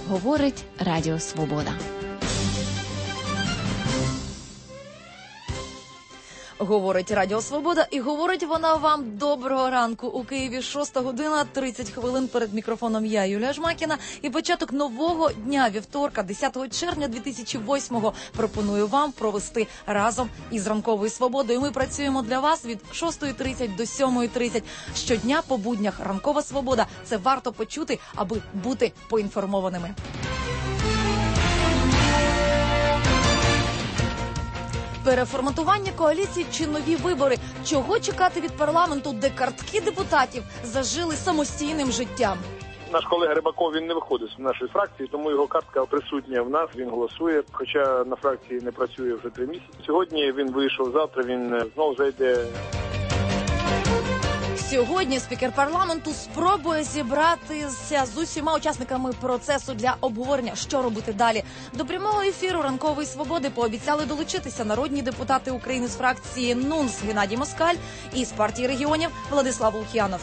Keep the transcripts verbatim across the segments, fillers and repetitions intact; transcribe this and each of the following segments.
Говорить Радіо Свобода. Говорить Радіо Свобода, і говорить вона вам доброго ранку. У Києві шоста година, тридцять хвилин, перед мікрофоном я, Юлія Жмакіна. І початок нового дня, вівторка, десятого червня дві тисячі восьмого, пропоную вам провести разом із Ранковою Свободою. Ми працюємо для вас від шостої тридцять до сьомої тридцять. Щодня по буднях Ранкова Свобода. Це варто почути, аби бути поінформованими. Переформатування коаліції чи нові вибори? Чого чекати від парламенту, де картки депутатів зажили самостійним життям? Наш колега Рибаков, він не виходить з нашої фракції, тому його картка присутня в нас, він голосує, хоча на фракції не працює вже три місяці. Сьогодні він вийшов, завтра він знову зайде. Сьогодні спікер парламенту спробує зібратися з усіма учасниками процесу для обговорення, що робити далі. До прямого ефіру Ранкової Свободи пообіцяли долучитися народні депутати України з фракції НУНС Геннадій Москаль і з партії регіонів Владислав Лук'янов.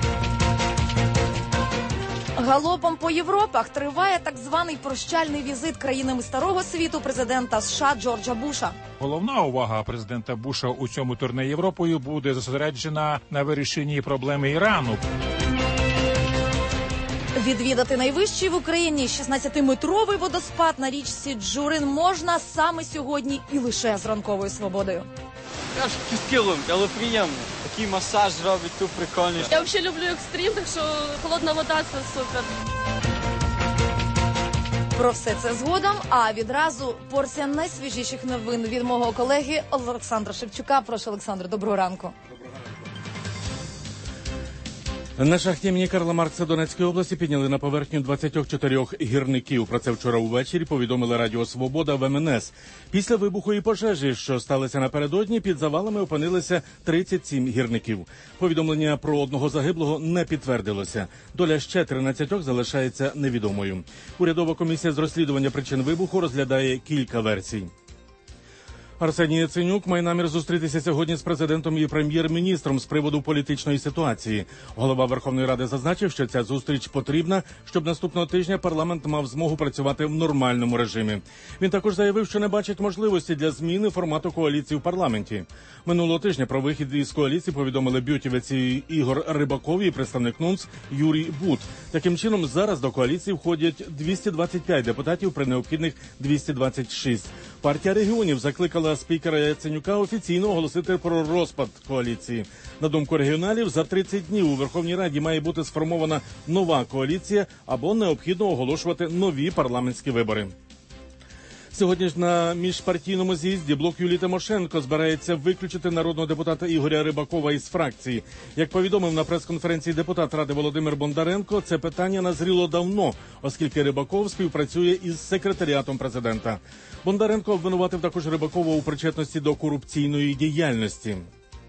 Галопом по Європах триває так званий прощальний візит країнами Старого Світу президента США Джорджа Буша. Головна увага президента Буша у цьому турне Європою буде зосереджена на вирішенні проблеми Ірану. Відвідати найвищий в Україні шістнадцятиметровий водоспад на річці Джурин можна саме сьогодні і лише з Ранковою Свободою. Тяжкий лом, але приємно. Такий масаж робить, тут прикольний. Я взагалі люблю екстрим, так що холодна вода – це супер. Про все це згодом, а відразу порція найсвіжіших новин від мого колеги Олександра Шевчука. Прошу, Олександр, доброго ранку. На шахті імені Карла Маркса Донецької області підняли на поверхню двадцять чотири гірників. Про це вчора увечері повідомили Радіо Свобода в ем ен ес. Після вибуху і пожежі, що сталися напередодні, під завалами опинилися тридцять сім гірників. Повідомлення про одного загиблого не підтвердилося. Доля ще тринадцятьох залишається невідомою. Урядова комісія з розслідування причин вибуху розглядає кілька версій. Арсеній Яценюк має намір зустрітися сьогодні з президентом і прем'єр-міністром з приводу політичної ситуації. Голова Верховної Ради зазначив, що ця зустріч потрібна, щоб наступного тижня парламент мав змогу працювати в нормальному режимі. Він також заявив, що не бачить можливості для зміни формату коаліції в парламенті. Минулого тижня про вихід із коаліції повідомили бютівець Ігор Рибаков і представник НУНС Юрій Бут. Таким чином, зараз до коаліції входять двісті двадцять п'ять депутатів при необхідних двісті двадцять шість. Партія регіонів закликала спікера Яценюка офіційно оголосити про розпад коаліції. На думку регіоналів, за тридцять днів у Верховній Раді має бути сформована нова коаліція або необхідно оголошувати нові парламентські вибори. Сьогодні ж на міжпартійному з'їзді блок Юлії Тимошенко збирається виключити народного депутата Ігоря Рибакова із фракції. Як повідомив на прес-конференції депутат Ради Володимир Бондаренко, це питання назріло давно, оскільки Рибаков співпрацює із секретаріатом президента. Бондаренко обвинуватив також Рибакова у причетності до корупційної діяльності.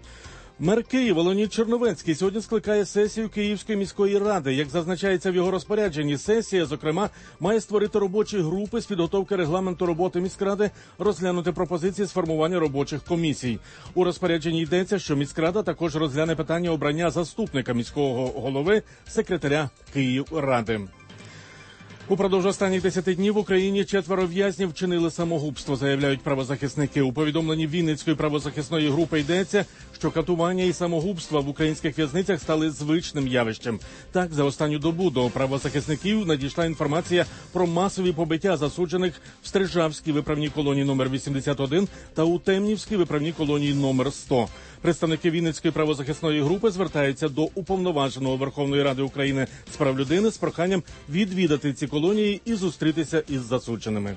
Мер Києва Леонід Черновецький сьогодні скликає сесію Київської міської ради. Як зазначається в його розпорядженні, сесія, зокрема, має створити робочі групи з підготовки регламенту роботи міськради, розглянути пропозиції з формування робочих комісій. У розпорядженні йдеться, що міськрада також розгляне питання обрання заступника міського голови, секретаря Київради. Упродовж останніх десяти днів в Україні четверо в'язнів вчинили самогубство, заявляють правозахисники. У повідомленні Вінницької правозахисної групи йдеться, що катування і самогубства в українських в'язницях стали звичним явищем. Так, за останню добу до правозахисників надійшла інформація про масові побиття засуджених в Стрижавській виправній колонії номер вісімдесят один та у Темнівській виправній колонії номер сто. Представники Вінницької правозахисної групи звертаються до Уповноваженого Верховної Ради України з прав людини з проханням відвідати ці колонії і зустрітися із засудженими.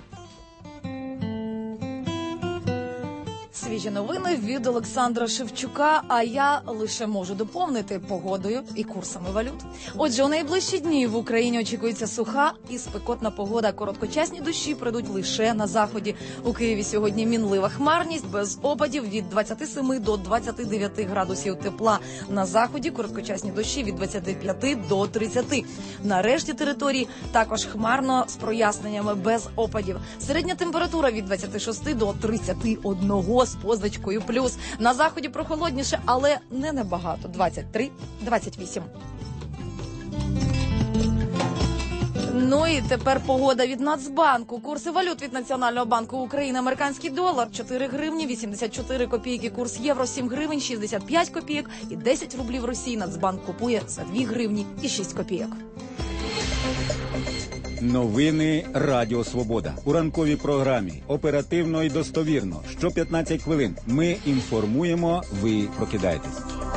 Свіжі новини від Олександра Шевчука, а я лише можу доповнити погодою і курсами валют. Отже, у найближчі дні в Україні очікується суха і спекотна погода. Короткочасні дощі прийдуть лише на заході. У Києві сьогодні мінлива хмарність, без опадів від двадцяти семи до двадцяти дев'яти градусів тепла. На заході короткочасні дощі від двадцяти п'яти до тридцяти. На решті території також хмарно з проясненнями, без опадів. Середня температура від двадцяти шести до тридцяти одного з позначкою плюс. На заході прохолодніше, але не набагато. двадцять три - двадцять вісім. Ну і тепер погода від Нацбанку. Курси валют від Національного банку України. Американський долар чотири гривні вісімдесят чотири копійки. Курс євро сім гривень шістдесят п'ять копійок. І десять рублів Росії Нацбанк купує за дві гривні і шість копійок. Новини Радіо Свобода. У ранковій програмі. Оперативно і достовірно. Що п'ятнадцять хвилин. Ми інформуємо, ви прокидаєтесь.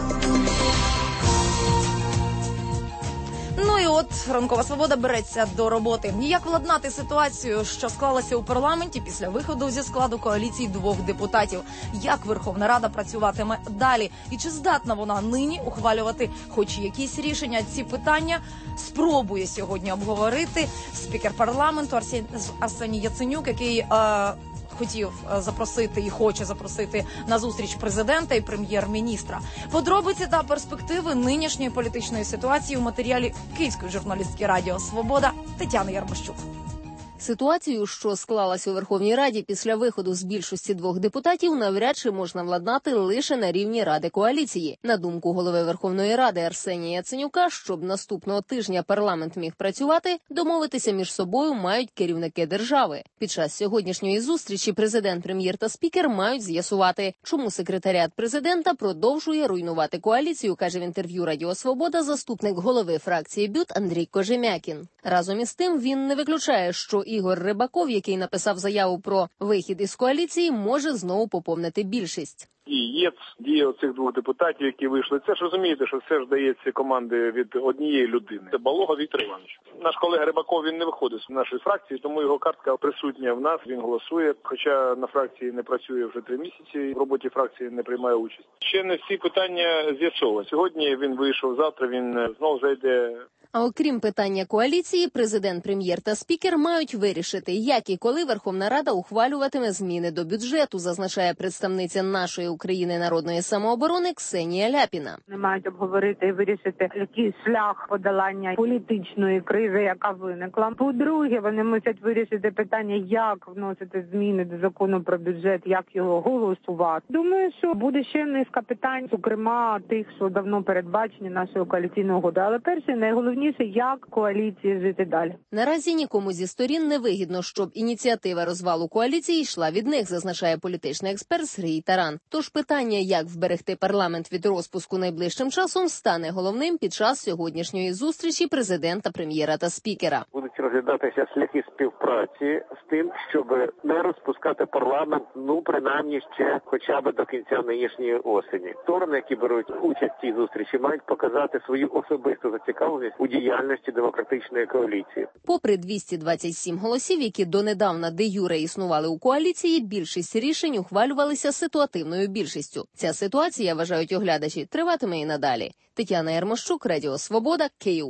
Ну і от ранкова свобода береться до роботи. Як владнати ситуацію, що склалася у парламенті після виходу зі складу коаліції двох депутатів? Як Верховна Рада працюватиме далі? І чи здатна вона нині ухвалювати хоч якісь рішення? Ці питання спробує сьогодні обговорити спікер парламенту Арсеній Яценюк, який е- хотів запросити і хоче запросити на зустріч президента і прем'єр-міністра. Подробиці та перспективи нинішньої політичної ситуації у матеріалі київської журналістки Радіо Свобода Тетяни Ярмощук. Ситуацію, що склалась у Верховній Раді після виходу з більшості двох депутатів, навряд чи можна владнати лише на рівні Ради коаліції. На думку голови Верховної Ради Арсенія Яценюка, щоб наступного тижня парламент міг працювати, домовитися між собою мають керівники держави. Під час сьогоднішньої зустрічі президент, прем'єр та спікер мають з'ясувати, чому секретаріат президента продовжує руйнувати коаліцію, каже в інтерв'ю Радіо Свобода заступник голови фракції БЮТ Андрій Кожем'якін. Разом із тим він не виключає, що Ігор Рибаков, який написав заяву про вихід із коаліції, може знову поповнити більшість. І є дії оцих двох депутатів, які вийшли. Це ж розумієте, що все ж дається команди від однієї людини. Це Балога Віктор Іванович. Наш колега Рибаков, він не виходить з нашої фракції, тому його картка присутня в нас, він голосує. Хоча на фракції не працює вже три місяці, в роботі фракції не приймає участь. Ще не всі питання з'ясовують. Сьогодні він вийшов, завтра він знову зайде. А окрім питання коаліції, президент, прем'єр та спікер мають вирішити, як і коли Верховна Рада ухвалюватиме зміни до бюджету, зазначає представниця нашої України народної самооборони Ксенія Ляпіна. Вони мають обговорити і вирішити, який шлях подолання політичної кризи, яка виникла. По-друге, вони мусять вирішити питання, як вносити зміни до закону про бюджет, як його голосувати. Думаю, що буде ще низка питань, зокрема тих, що давно передбачені нашою коаліційною угодою. Але перше, найголовніше, як коаліції жити далі. Наразі нікому зі сторін не вигідно, щоб ініціатива розвалу коаліції йшла від них, зазначає політичний експерт Сергій Таран. Тож питання, як вберегти парламент від розпуску найближчим часом, стане головним під час сьогоднішньої зустрічі президента, прем'єра та спікера. Будуть розглядатися шляхи співпраці з тим, щоб не розпускати парламент, ну, принаймні, ще хоча б до кінця нинішньої осені. Сторони, які беруть участь в цій зустрічі, мають показати свою особисту зацікавленість у діяльності демократичної коаліції. Попри двісті двадцять сім голосів, які донедавна де-юре існували у коаліції, більшість рішень ухвалювалися ситуативною більшістю. Ця ситуація, вважають оглядачі, триватиме і надалі. Тетяна Ярмощук, Радіо Свобода, Київ.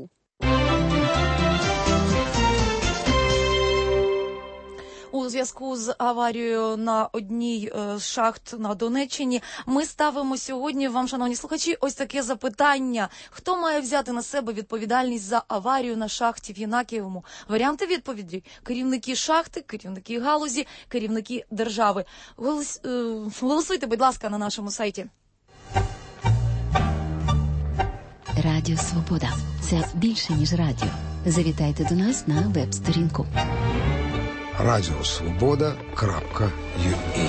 У зв'язку з аварією на одній з шахт на Донеччині ми ставимо сьогодні вам, шановні слухачі, ось таке запитання. Хто має взяти на себе відповідальність за аварію на шахті в Єнакієвому? Варіанти відповіді – керівники шахти, керівники галузі, керівники держави. Голос... Голосуйте, будь ласка, на нашому сайті. Радіо Свобода. Це більше, ніж радіо. Завітайте до нас на веб-сторінку. радіо свобода крапка ю а.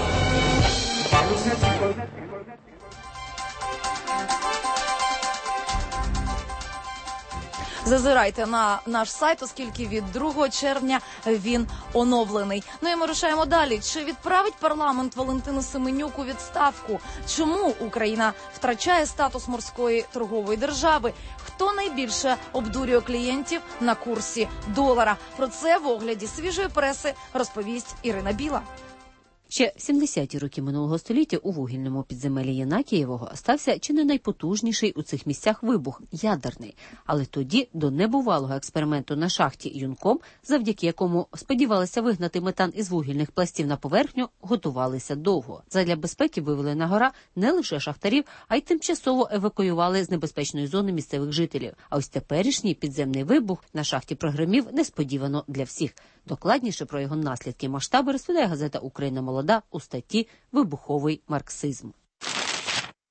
Зазирайте на наш сайт, оскільки від другого червня він оновлений. Ну і ми рушаємо далі. Чи відправить парламент Валентину Семенюк у відставку? Чому Україна втрачає статус морської торгової держави? Хто найбільше обдурює клієнтів на курсі долара? Про це в огляді свіжої преси розповість Ірина Біла. Ще в сімдесяті роки минулого століття у вугільному підземеллі Єнакієвого стався чи не найпотужніший у цих місцях вибух – ядерний. Але тоді до небувалого експерименту на шахті Юнком, завдяки якому сподівалися вигнати метан із вугільних пластів на поверхню, готувалися довго. Задля безпеки вивели на гора не лише шахтарів, а й тимчасово евакуювали з небезпечної зони місцевих жителів. А ось теперішній підземний вибух на шахті прогримів несподівано для всіх. Докладніше про його наслідки і масштаби розповідає газета «Україна молода» у статті «Вибуховий марксизм».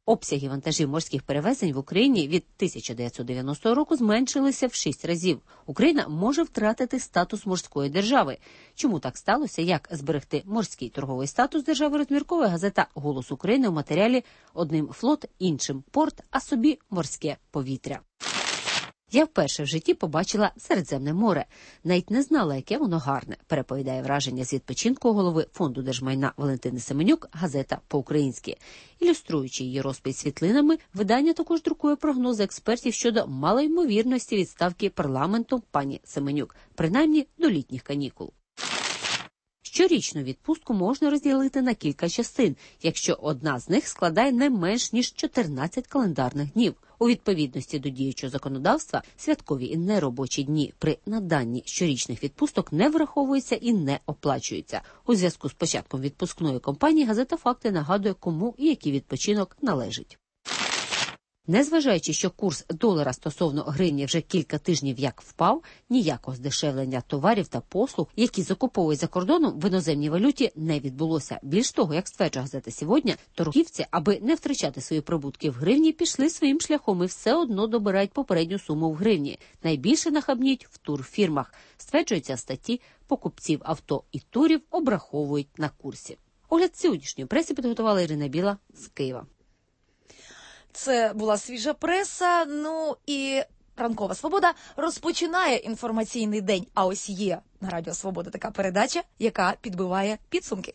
Обсяги вантажів морських перевезень в Україні від тисяча дев'ятсот дев'яностого року зменшилися в шість разів. Україна може втратити статус морської держави. Чому так сталося? Як зберегти морський торговий статус держави, розмірковує газета «Голос України» у матеріалі «Одним флот, іншим порт, а собі морське повітря». Я вперше в житті побачила Середземне море. Навіть не знала, яке воно гарне, переповідає враження з відпочинку голови Фонду держмайна Валентини Семенюк газета «По-українськи». Ілюструючи її розповідь світлинами, видання також друкує прогнози експертів щодо малоймовірності відставки парламенту пані Семенюк, принаймні до літніх канікул. Щорічну відпустку можна розділити на кілька частин, якщо одна з них складає не менш ніж чотирнадцять календарних днів. У відповідності до діючого законодавства, святкові і неробочі дні при наданні щорічних відпусток не враховуються і не оплачуються. У зв'язку з початком відпускної кампанії газета «Факти» нагадує, кому і який відпочинок належить. Незважаючи, що курс долара стосовно гривні вже кілька тижнів як впав, ніякого здешевлення товарів та послуг, які закуповують за кордоном в іноземній валюті, не відбулося. Більш того, як стверджує газета «Сьогодні», торгівці, аби не втрачати свої прибутки в гривні, пішли своїм шляхом і все одно добирають попередню суму в гривні. Найбільше нахабніть в турфірмах. Стверджується в статті, покупців авто і турів обраховують на курсі. Огляд сьогоднішньої преси підготувала Ірина Біла з Києва. Це була свіжа преса, ну і Ранкова Свобода розпочинає інформаційний день. А ось є на Радіо Свобода така передача, яка підбиває підсумки.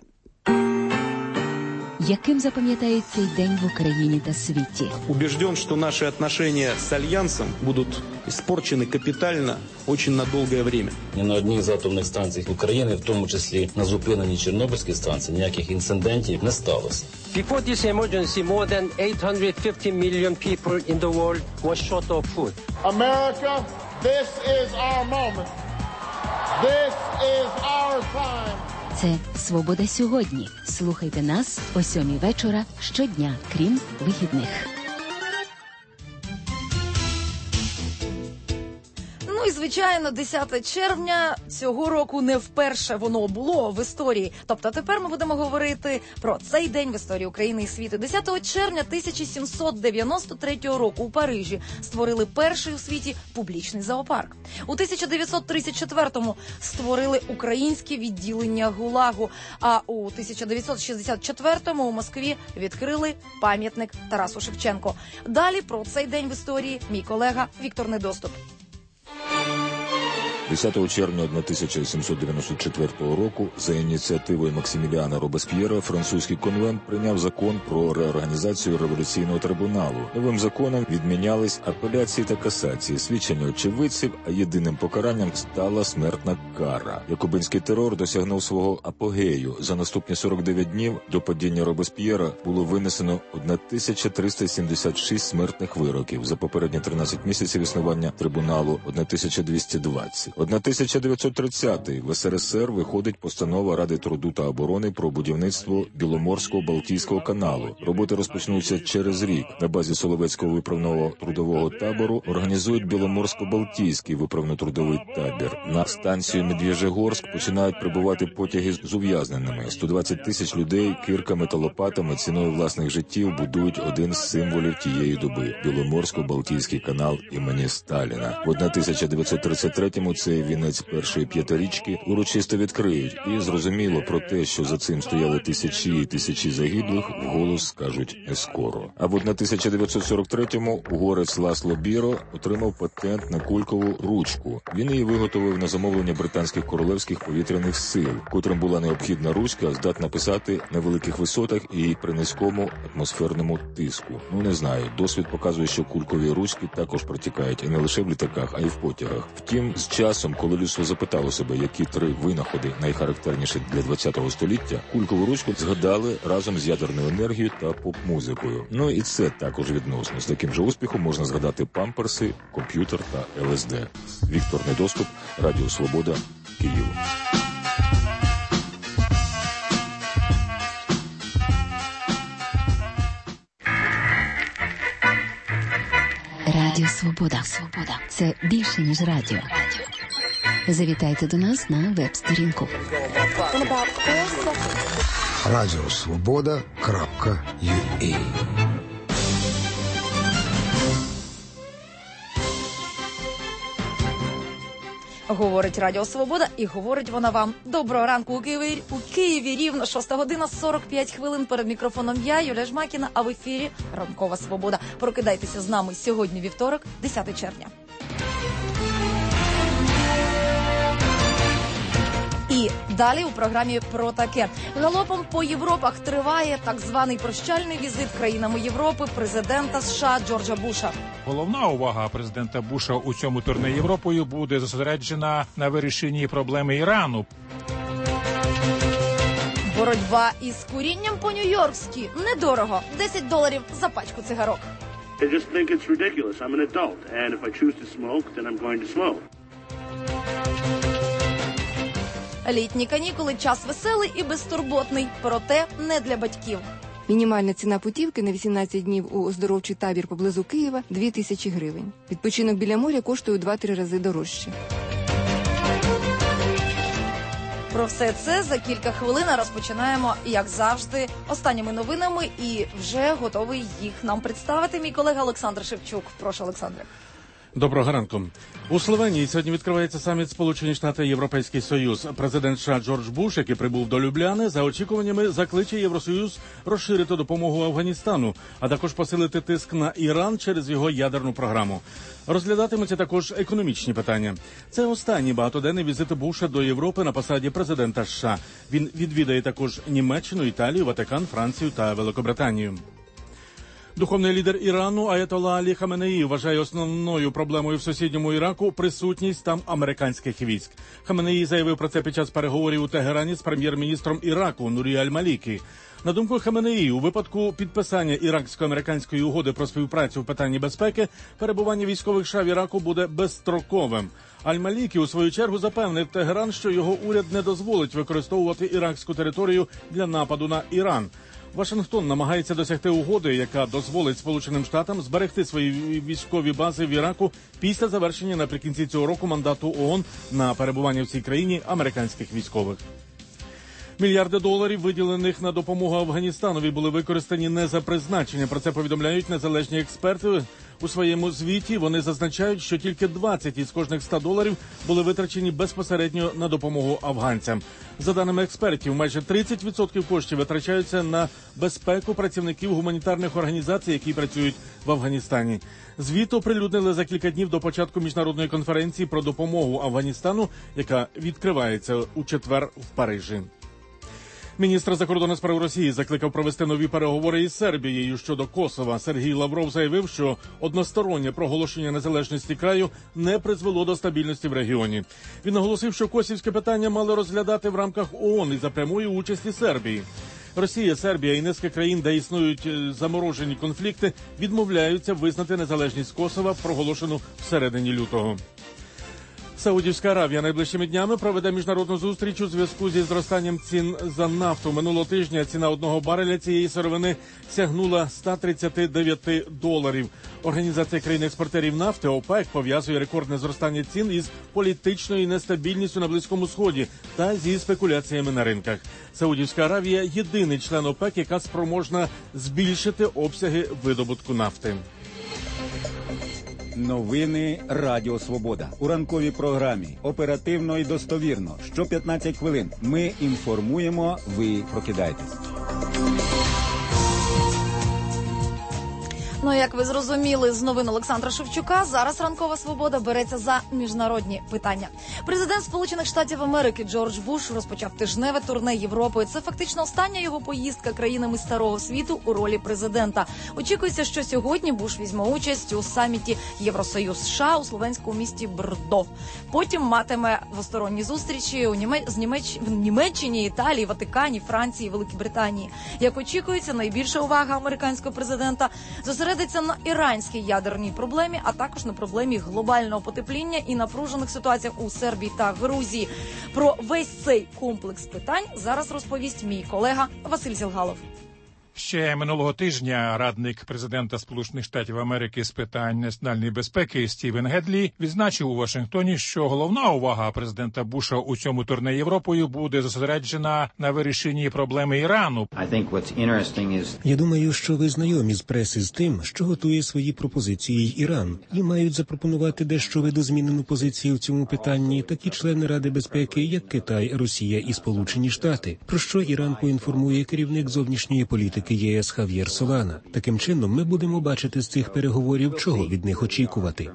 Яким запам'ятають цей день в Україні та світі? Убежден, что наши отношения с Альянсом будут испорчены капитально очень на долгое время. Ні на одній з атомних станцій України, в тому числі на зупиненій Чорнобильській станції, ніяких інцидентів не сталося. Before this emergency, more than eight hundred fifty million people in the world was short of food. America, this is our moment. This is our time. Це «Свобода сьогодні». Слухайте нас о сьомій вечора щодня, крім вихідних. Ну і, звичайно, десяте червня цього року не вперше воно було в історії. Тобто тепер ми будемо говорити про цей день в історії України і світу. десятого червня тисяча сімсот дев'яносто третього року у Парижі створили перший у світі публічний зоопарк. У тисяча дев'ятсот тридцять четвертому створили українське відділення ГУЛАГу, а у тисяча дев'ятсот шістдесят четвертому у Москві відкрили пам'ятник Тарасу Шевченку. Далі про цей день в історії мій колега Віктор Недоступ. десятого червня тисяча сімсот дев'яносто четвертого року за ініціативою Максиміліана Робесп'єра французький конвент прийняв закон про реорганізацію революційного трибуналу. Новим законом відмінялись апеляції та касації, свідчення очевидців, а єдиним покаранням стала смертна кара. Якубинський терор досягнув свого апогею. За наступні сорок дев'ять днів до падіння Робесп'єра було винесено тисяча триста сімдесят шість смертних вироків. За попередні тринадцять місяців існування трибуналу тисяча двісті двадцять. тисяча дев'ятсот тридцятий в ес ер ес ер виходить постанова Ради труду та оборони про будівництво Біломорського Балтійського каналу. Роботи розпочнуться через рік. На базі Соловецького виправного трудового табору організують Біломорсько-Балтійський виправно-трудовий табір. На станцію Медвежегорськ починають прибувати потяги з ув'язненими. сто двадцять тисяч людей кирками та лопатами ціною власних життів будують один з символів тієї доби – Біломорсько-Балтійський канал імені Сталіна. В тисяча дев'ятсот тридцять третьому цей вінець першої п'ятирічки урочисто відкриють. І зрозуміло про те, що за цим стояли тисячі і тисячі загиблих, вголос скажуть не скоро. А в тисяча дев'ятсот сорок третьому угорець Ласло Біро отримав патент на кулькову ручку. Він її виготовив на замовлення британських королевських повітряних сил, котрим була необхідна ручка, здатна писати на великих висотах і при низькому атмосферному тиску. Ну не знаю, досвід показує, що кулькові ручки також протікають і не лише в літаках, а й в потягах. Втім, з часом, коли людство запитало себе, які три винаходи найхарактерніші для ХХ століття, кулькову ручку згадали разом з ядерною енергією та поп-музикою. Ну і це також відносно. З таким же успіхом можна згадати памперси, комп'ютер та ел ес де. Віктор Недоступ, Радіо Свобода, Київ. Радіо Свобода. Свобода. Це більше, ніж радіо. Завітайте до нас на веб-сторінку. радіо свобода крапка ю а Говорить Радіо Свобода, і говорить вона вам. Доброго ранку у Києві, у Києві рівно шоста година, сорок п'ять хвилин. Перед мікрофоном я, Юлія Жмакіна, а в ефірі Ранкова Свобода. Прокидайтеся з нами сьогодні вівторок, десяте червня. І далі у програмі про таке. Галопом по Європах триває так званий прощальний візит країнами Європи президента США Джорджа Буша. Головна увага президента Буша у цьому турне Європою буде зосереджена на вирішенні проблеми Ірану. Боротьба із курінням по-нью-йоркськи. Недорого. десять доларів за пачку цигарок. I just think it's ridiculous. I'm an adult, and if I choose to smoke, then I'm going to smoke. Літні канікули – час веселий і безтурботний, проте не для батьків. Мінімальна ціна путівки на вісімнадцять днів у оздоровчий табір поблизу Києва – дві тисячі гривень. Відпочинок біля моря коштує у два-три рази дорожче. Про все це за кілька хвилин розпочинаємо, як завжди, останніми новинами, і вже готовий їх нам представити мій колега Олександр Шевчук. Прошу, Олександре. Доброго ранку. У Словенії сьогодні відкривається саміт Сполучені Штати – Європейський Союз. Президент США Джордж Буш, який прибув до Любляни, за очікуваннями закличе Євросоюз розширити допомогу Афганістану, а також посилити тиск на Іран через його ядерну програму. Розглядатимуться також економічні питання. Це останній багатоденний візит Буша до Європи на посаді президента США. Він відвідає також Німеччину, Італію, Ватикан, Францію та Великобританію. Духовний лідер Ірану Аятолла Алі Хаменеї вважає основною проблемою в сусідньому Іраку присутність там американських військ. Хаменеї заявив про це під час переговорів у Тегерані з прем'єр-міністром Іраку Нурі Аль-Малікі. На думку Хаменеї, у випадку підписання іраксько-американської угоди про співпрацю в питанні безпеки, перебування військових США в Іраку буде безстроковим. Аль-Малікі у свою чергу запевнив Тегеран, що його уряд не дозволить використовувати іракську територію для нападу на Іран. Вашингтон намагається досягти угоди, яка дозволить Сполученим Штатам зберегти свої військові бази в Іраку після завершення наприкінці цього року мандату ООН на перебування в цій країні американських військових. Мільярди доларів, виділених на допомогу Афганістанові, були використані не за призначенням. Про це повідомляють незалежні експерти. У своєму звіті вони зазначають, що тільки двадцять із кожних ста доларів були витрачені безпосередньо на допомогу афганцям. За даними експертів, майже тридцять відсотків коштів витрачаються на безпеку працівників гуманітарних організацій, які працюють в Афганістані. Звіт оприлюднили за кілька днів до початку міжнародної конференції про допомогу Афганістану, яка відкривається у четвер в Парижі. Міністр закордонних справ Росії закликав провести нові переговори із Сербією щодо Косова. Сергій Лавров заявив, що одностороннє проголошення незалежності краю не призвело до стабільності в регіоні. Він наголосив, що косівське питання мали розглядати в рамках ООН і за прямої участі Сербії. Росія, Сербія і низка країн, де існують заморожені конфлікти, відмовляються визнати незалежність Косова, проголошену всередині лютого. Саудівська Аравія найближчими днями проведе міжнародну зустріч у зв'язку зі зростанням цін за нафту. Минулого тижня ціна одного бареля цієї сировини сягнула сто тридцять дев'ять доларів. Організація країн-експортерів нафти ОПЕК пов'язує рекордне зростання цін із політичною нестабільністю на Близькому Сході та зі спекуляціями на ринках. Саудівська Аравія – єдиний член ОПЕК, яка спроможна збільшити обсяги видобутку нафти. Новини Радіо Свобода. У ранковій програмі оперативно і достовірно. Що п'ятнадцять хвилин ми інформуємо, ви прокидаєтесь. Ну, як ви зрозуміли з новин Олександра Шевчука, зараз Ранкова Свобода береться за міжнародні питання. Президент Сполучених Штатів Америки Джордж Буш розпочав тижневе турне Європою. Це фактично остання його поїздка країнами Старого світу у ролі президента. Очікується, що сьогодні Буш візьме участь у саміті Євросоюз-США у словенському місті Брдо. Потім матиме двосторонні зустрічі у Німеч... з Німеч... в Німеччині, Італії, Ватикані, Франції, Великій Британії. Як очікується, найбільша увага американського президента зосередиться на іранській ядерній проблемі, а також на проблемі глобального потепління і напружених ситуаціях у Сербії та Грузії. Про весь цей комплекс питань зараз розповість мій колега Василь Зілгалов. Ще минулого тижня радник президента Сполучених Штатів Америки з питань національної безпеки Стівен Гедлі відзначив у Вашингтоні, що головна увага президента Буша у цьому турне Європою буде зосереджена на вирішенні проблеми Ірану. Я думаю, що ви знайомі з преси з тим, що готує свої пропозиції Іран, і мають запропонувати дещо видозмінену позицію в цьому питанні такі члени Ради безпеки, як Китай, Росія і Сполучені Штати, про що Іран поінформує керівник зовнішньої політики ЄС Хав'єр Солана. Таким чином, ми будемо бачити з цих переговорів, чого від них очікувати.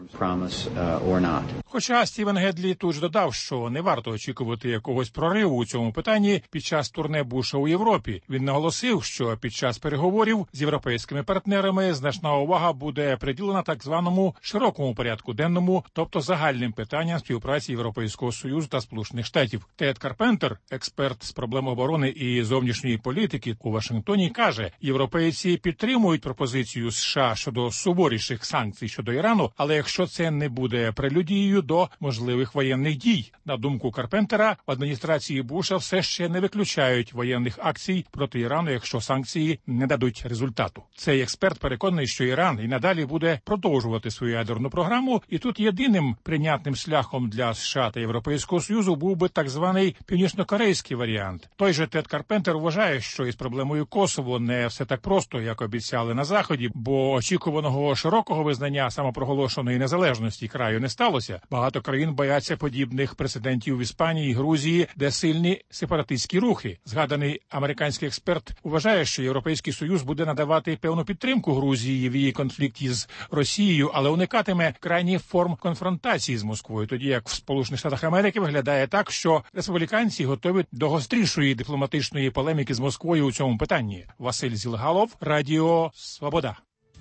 Хоча Стівен Гедлі тут ж додав, що не варто очікувати якогось прориву у цьому питанні під час турне Буша у Європі. Він наголосив, що під час переговорів з європейськими партнерами значна увага буде приділена так званому широкому порядку денному, тобто загальним питанням співпраці Європейського Союзу та Сполучених Штатів. Тед Карпентер, експерт з проблем оборони і зовнішньої політики у Вашингтоні, каже, європейці підтримують пропозицію США щодо суворіших санкцій щодо Ірану, але якщо це не буде прелюдією до можливих воєнних дій. На думку Карпентера, в адміністрації Буша все ще не виключають воєнних акцій проти Ірану, якщо санкції не дадуть результату. Цей експерт переконаний, що Іран і надалі буде продовжувати свою ядерну програму, і тут єдиним прийнятним шляхом для США та Європейського Союзу був би так званий північно-корейський варіант. Той же Тед Карпентер вважає, що із проблемою Косово не все так просто, як обіцяли на Заході, бо очікуваного широкого визнання самопроголошеної незалежності краю не сталося. Багато країн бояться подібних прецедентів в Іспанії і Грузії, де сильні сепаратистські рухи. Згаданий американський експерт вважає, що Європейський Союз буде надавати певну підтримку Грузії в її конфлікті з Росією, але уникатиме крайніх форм конфронтації з Москвою, тоді як в Сполучених Штатах Америки виглядає так, що республіканці готові до гострішої дипломатичної полеміки з Москвою у цьому питанні. Василь Зілгалов, Радіо Свобода.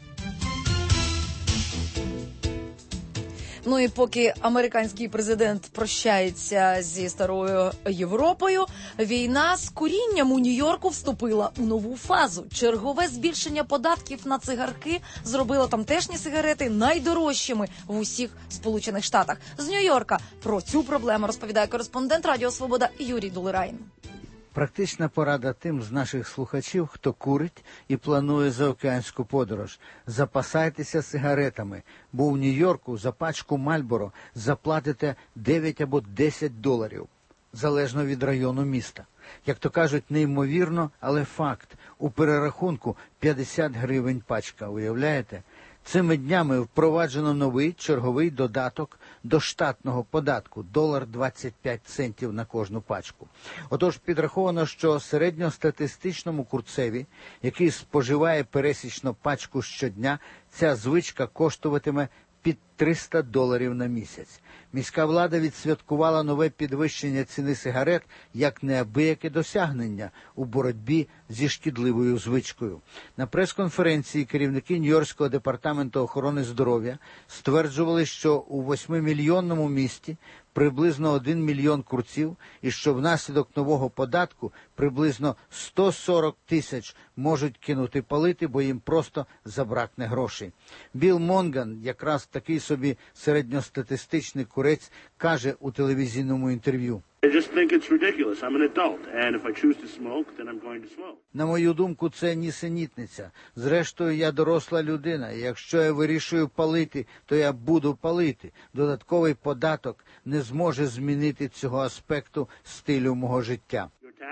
Ну і поки американський президент прощається зі старою Європою, війна з курінням у Нью-Йорку вступила у нову фазу. Чергове збільшення податків на цигарки зробило тамтешні сигарети найдорожчими в усіх Сполучених Штатах. З Нью-Йорка про цю проблему розповідає кореспондент Радіо Свобода Юрій Дулерайн. Практична порада тим з наших слухачів, хто курить і планує заокеанську подорож. Запасайтеся сигаретами, бо в Нью-Йорку за пачку Мальборо заплатите дев'ять або десять доларів, залежно від району міста. Як то кажуть, неймовірно, але факт. У перерахунку п'ятдесят гривень пачка, уявляєте? Цими днями впроваджено новий черговий додаток до штатного податку – долар двадцять п'ять центів на кожну пачку. Отож, підраховано, що середньостатистичному курцеві, який споживає пересічну пачку щодня, ця звичка коштуватиме під триста доларів на місяць. Міська влада відсвяткувала нове підвищення ціни сигарет як неабияке досягнення у боротьбі зі шкідливою звичкою. На прес-конференції керівники Нью-Йоркського департаменту охорони здоров'я стверджували, що у восьмимільйонному місті приблизно один мільйон курців, і що внаслідок нового податку приблизно сто сорок тисяч можуть кинути палити, бо їм просто забракне грошей. Білл Монган, якраз такий собі середньостатистичний курець, каже у телевізійному інтерв'ю. На мою думку, це нісенітниця. Зрештою, я доросла людина, і якщо я вирішую палити, то я буду палити. Додатковий податок не зможе змінити цього аспекту стилю мого життя.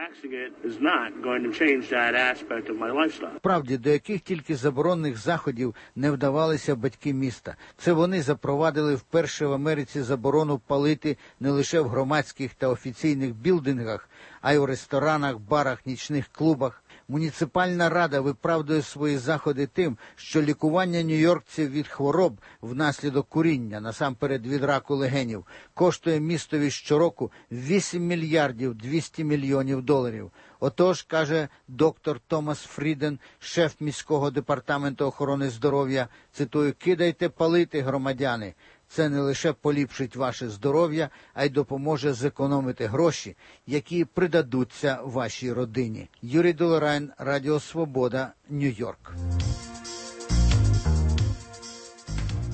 Справді, до яких тільки заборонних заходів не вдавалися батьки міста. Це вони запровадили вперше в Америці заборону палити не лише в громадських та офіційних білдингах, а й у ресторанах, барах, нічних клубах. Муніципальна рада виправдує свої заходи тим, що лікування нью-йоркців від хвороб внаслідок куріння, насамперед від раку легенів, коштує містові щороку вісім мільярдів двісті мільйонів доларів. Отож, каже доктор Томас Фріден, шеф міського департаменту охорони здоров'я, цитую, «Кидайте палити, громадяни. Це не лише поліпшить ваше здоров'я, а й допоможе зекономити гроші, які придадуться вашій родині». Юрій Дулерайн, Радіо Свобода, Нью-Йорк.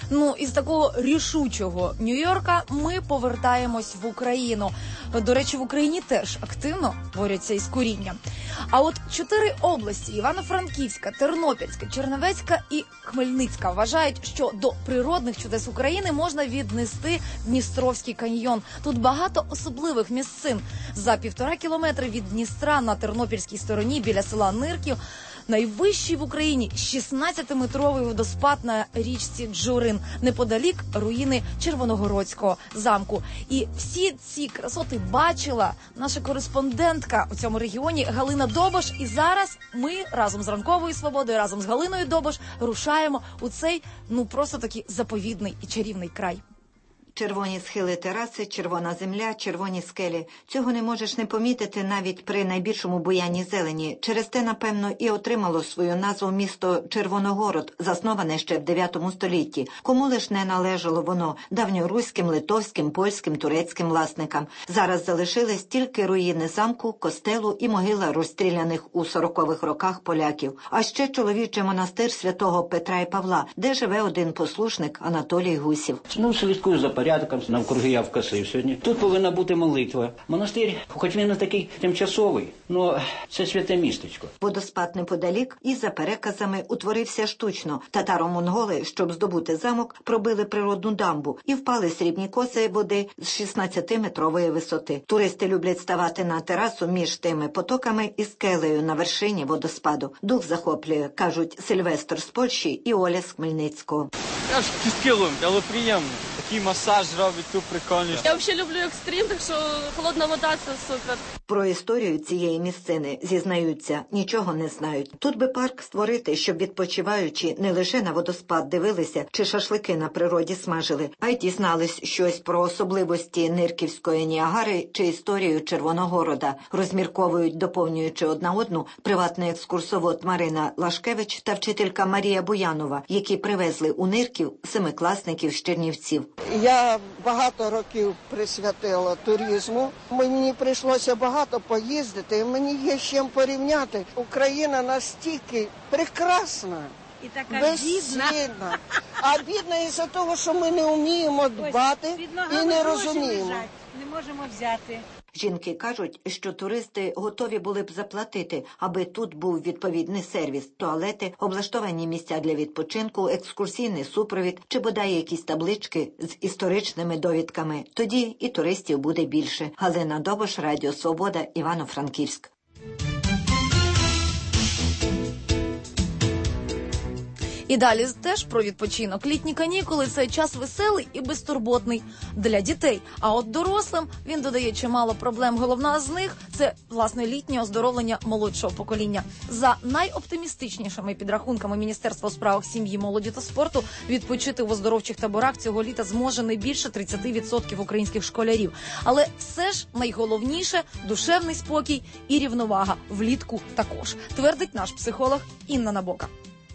Ну, із такого рішучого Нью-Йорка ми повертаємось в Україну. До речі, в Україні теж активно борються із курінням. А от чотири області – Івано-Франківська, Тернопільська, Чернівецька і Хмельницька – вважають, що до природних чудес України можна віднести Дністровський каньйон. Тут багато особливих місцин. За півтора кілометри від Дністра на тернопільській стороні біля села Нирків найвищий в Україні шістнадцятиметровий водоспад на річці Джурин. Неподалік руїни Червоногородського замку. І всі ці красоти бачила наша кореспондентка у цьому регіоні Галина Добош. І зараз ми разом з Ранковою Свободою, разом з Галиною Добош рушаємо у цей, ну, просто такий заповідний і чарівний край. Червоні схили тераси, червона земля, червоні скелі. Цього не можеш не помітити навіть при найбільшому буянні зелені. Через те, напевно, і отримало свою назву місто Червоногород, засноване ще в дев'ятому столітті. Кому лиш не належало воно – давньоруським, литовським, польським, турецьким власникам. Зараз залишились тільки руїни замку, костелу і могила розстріляних у сорокових роках поляків. А ще чоловічий монастир святого Петра і Павла, де живе один послушник Анатолій Гусів. Ну, слідкую за порядком, навкруги я вкосив сьогодні. Тут повинна бути молитва. Монастир, хоч він і такий тимчасовий, але це святе містечко. Водоспад неподалік і, за переказами, утворився штучно. Татаро-монголи, щоб здобути замок, пробили природну дамбу і впали срібні коси води з шістнадцятиметрової висоти. Туристи люблять ставати на терасу між тими потоками і скелею на вершині водоспаду. Дух захоплює, кажуть Сильвестр з Польщі і Оля з Хмельницького. Я ж кістки ломлять, але приємно. Такий масаж робить, тут прикольно. Я взагалі люблю екстрим, так що холодна вода – це супер. Про історію цієї місцини, зізнаються, нічого не знають. Тут би парк створити, щоб відпочиваючи не лише на водоспад дивилися чи шашлики на природі смажили, а й дізнались щось про особливості Нирківської Ніагари чи історію Червоногорода. Розмірковують, доповнюючи одна одну, приватний екскурсовод Марина Лашкевич та вчителька Марія Буянова, які привезли у Нирків семикласників з Чернівців. Я багато років присвятила туризму. Мені прийшлося багато поїздити, і мені є з чим порівняти. Україна настільки прекрасна, і така безцінна, а бідна із-за того, що ми не вміємо дбати і не розуміємо. Не можемо взяти. Жінки кажуть, що туристи готові були б заплатити, аби тут був відповідний сервіс, туалети, облаштовані місця для відпочинку, екскурсійний супровід чи бодай якісь таблички з історичними довідками. Тоді і туристів буде більше. Галина Добош, Радіо Свобода, Івано-Франківськ. І далі теж про відпочинок. Літні канікули – це час веселий і безтурботний для дітей. А от дорослим він додає чимало проблем. Головна з них – це, власне, літнє оздоровлення молодшого покоління. За найоптимістичнішими підрахунками Міністерства у справах сім'ї, молоді та спорту, відпочити в оздоровчих таборах цього літа зможе не більше тридцять відсотків українських школярів. Але все ж найголовніше – душевний спокій і рівновага. Влітку також, твердить наш психолог Інна Набока.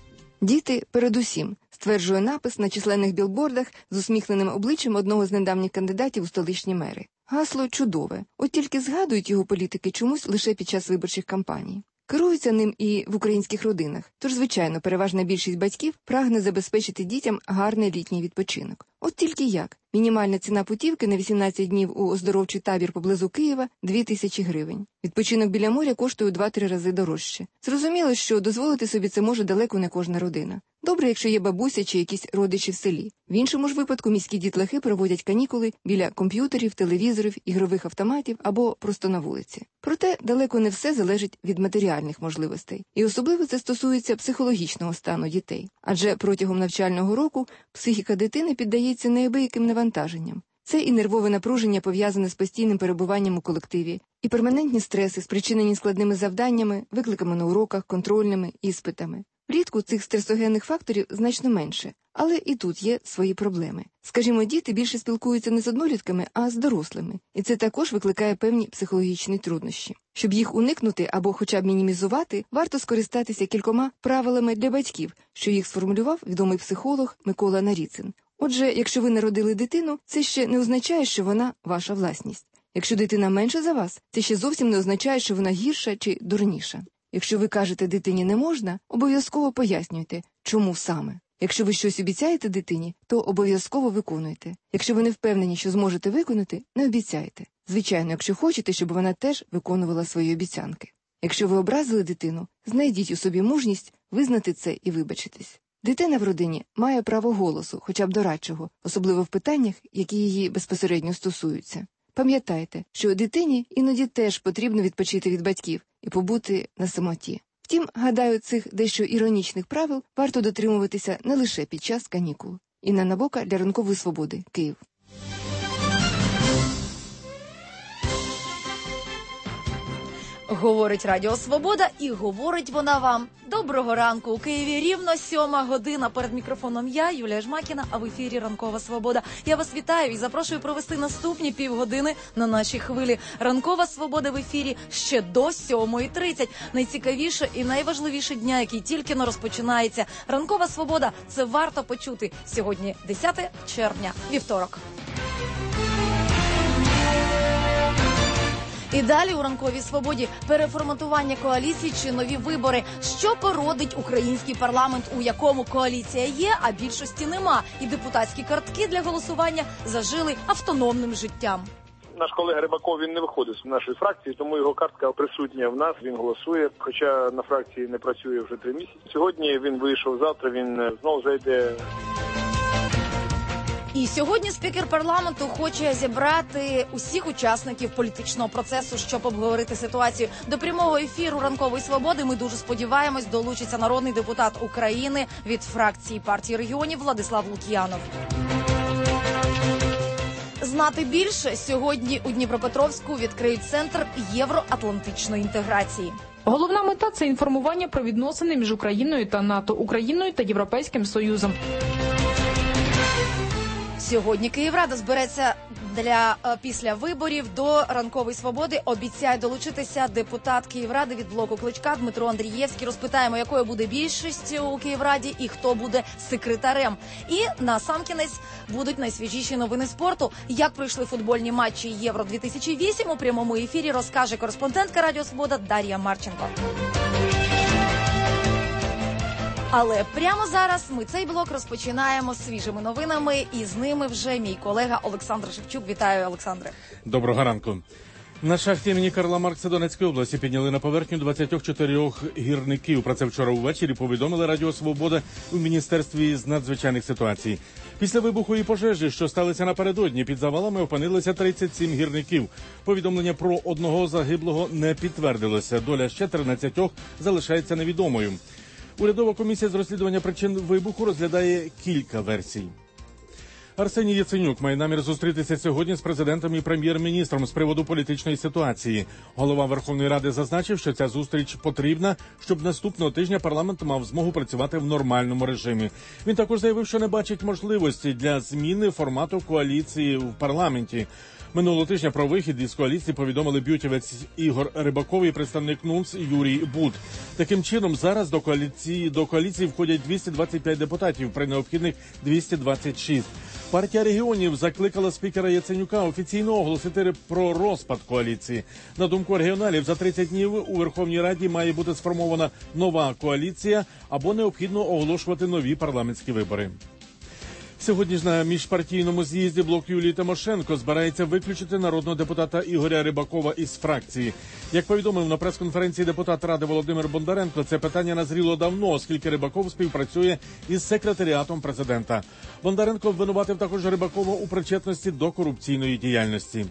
Діти передусім, стверджує напис на численних білбордах з усміхненим обличчям одного з недавніх кандидатів у столичні мери. Гасло чудове, от тільки згадують його політики чомусь лише під час виборчих кампаній. Керуються ним і в українських родинах, тож, звичайно, переважна більшість батьків прагне забезпечити дітям гарний літній відпочинок. От тільки як? Мінімальна ціна путівки на вісімнадцять днів у оздоровчий табір поблизу Києва – дві тисячі гривень. Відпочинок біля моря коштує у два-три рази дорожче. Зрозуміло, що дозволити собі це може далеко не кожна родина. Добре, якщо є бабуся чи якісь родичі в селі. В іншому ж випадку міські дітлахи проводять канікули біля комп'ютерів, телевізорів, ігрових автоматів або просто на вулиці. Проте далеко не все залежить від матеріальних можливостей. І особливо це стосується психологічного стану дітей. Адже протягом навчального року психіка дитини піддається неабияким навантаженням. Це і нервове напруження, пов'язане з постійним перебуванням у колективі, і перманентні стреси, спричинені складними завданнями, викликами на уроках, контрольними, іспитами. Влітку цих стресогенних факторів значно менше, але і тут є свої проблеми. Скажімо, діти більше спілкуються не з однолітками, а з дорослими, і це також викликає певні психологічні труднощі. Щоб їх уникнути або хоча б мінімізувати, варто скористатися кількома правилами для батьків, що їх сформулював відомий психолог Микола Наріцин. Отже, якщо ви народили дитину, це ще не означає, що вона ваша власність. Якщо дитина менша за вас, це ще зовсім не означає, що вона гірша чи дурніша. Якщо ви кажете дитині «не можна», обов'язково пояснюйте, чому саме. Якщо ви щось обіцяєте дитині, то обов'язково виконуйте. Якщо ви не впевнені, що зможете виконати, не обіцяйте. Звичайно, якщо хочете, щоб вона теж виконувала свої обіцянки. Якщо ви образили дитину, знайдіть у собі мужність визнати це і вибачитись. Дитина в родині має право голосу, хоча б дорадчого, особливо в питаннях, які її безпосередньо стосуються. Пам'ятайте, що дитині іноді теж потрібно відпочити від батьків і побути на самоті. Втім, гадаю, цих дещо іронічних правил варто дотримуватися не лише під час канікул. Інна Набока для «Ранкової свободи», Київ. Говорить Радіо Свобода, і говорить вона вам. Доброго ранку. У Києві рівно сьома година. Перед мікрофоном я, Юлія Жмакіна, а в ефірі «Ранкова Свобода». Я вас вітаю і запрошую провести наступні півгодини на нашій хвилі. «Ранкова Свобода» в ефірі ще до сьомої тридцять. Найцікавіше і найважливіше дня, який тільки но розпочинається. «Ранкова Свобода» – це варто почути. Сьогодні десяте червня, вівторок. І далі у «Ранковій Свободі» переформатування коаліцій чи нові вибори. Що породить український парламент, у якому коаліція є, а більшості нема. І депутатські картки для голосування зажили автономним життям. Наш колега Рибаков, він не виходить з нашої фракції, тому його картка присутня в нас, він голосує, хоча на фракції не працює вже три місяці. Сьогодні він вийшов, завтра він знову зайде. І сьогодні спікер парламенту хоче зібрати усіх учасників політичного процесу, щоб обговорити ситуацію. До прямого ефіру «Ранкової Свободи» ми дуже сподіваємось, долучиться народний депутат України від фракції партії регіонів Владислав Лук'янов. Знати більше сьогодні у Дніпропетровську відкриють центр євроатлантичної інтеграції. Головна мета – це інформування про відносини між Україною та НАТО, Україною та Європейським Союзом. Сьогодні Київрада збереться для після виборів до «Ранкової Свободи». Обіцяє долучитися депутат Київради від блоку Кличка Дмитро Андрієвський. Розпитаємо, якою буде більшість у Київраді і хто буде секретарем. І насамкінець будуть найсвіжіші новини спорту. Як пройшли футбольні матчі Євро дві тисячі вісім у прямому ефірі розкаже кореспондентка Радіо Свобода Дар'я Марченко. Але прямо зараз ми цей блок розпочинаємо з свіжими новинами, і з ними вже мій колега Олександр Шевчук. Вітаю, Олександре. Доброго ранку. На шахті імені Карла Маркса Донецької області підняли на поверхню двадцять чотири гірників. Про це вчора увечері повідомили Радіо Свобода у Міністерстві з надзвичайних ситуацій. Після вибуху і пожежі, що сталися напередодні, під завалами опинилися тридцять сім гірників. Повідомлення про одного загиблого не підтвердилося. Доля ще тринадцятьох залишається невідомою. Урядова комісія з розслідування причин вибуху розглядає кілька версій. Арсеній Яценюк має намір зустрітися сьогодні з президентом і прем'єр-міністром з приводу політичної ситуації. Голова Верховної Ради зазначив, що ця зустріч потрібна, щоб наступного тижня парламент мав змогу працювати в нормальному режимі. Він також заявив, що не бачить можливості для зміни формату коаліції в парламенті. Минулого тижня про вихід із коаліції повідомили б'ютівець Ігор Рибаков і представник НУНС Юрій Буд. Таким чином, зараз до коаліції, до коаліції входять двісті двадцять п'ять депутатів, при необхідних двісті двадцять шість. Партія регіонів закликала спікера Яценюка офіційно оголосити про розпад коаліції. На думку регіоналів, за тридцять днів у Верховній Раді має бути сформована нова коаліція або необхідно оголошувати нові парламентські вибори. Сьогодні ж на міжпартійному з'їзді блок Юлії Тимошенко збирається виключити народного депутата Ігоря Рибакова із фракції. Як повідомив на прес-конференції депутат Ради Володимир Бондаренко, це питання назріло давно, оскільки Рибаков співпрацює із секретаріатом президента. Бондаренко обвинуватив також Рибакова у причетності до корупційної діяльності.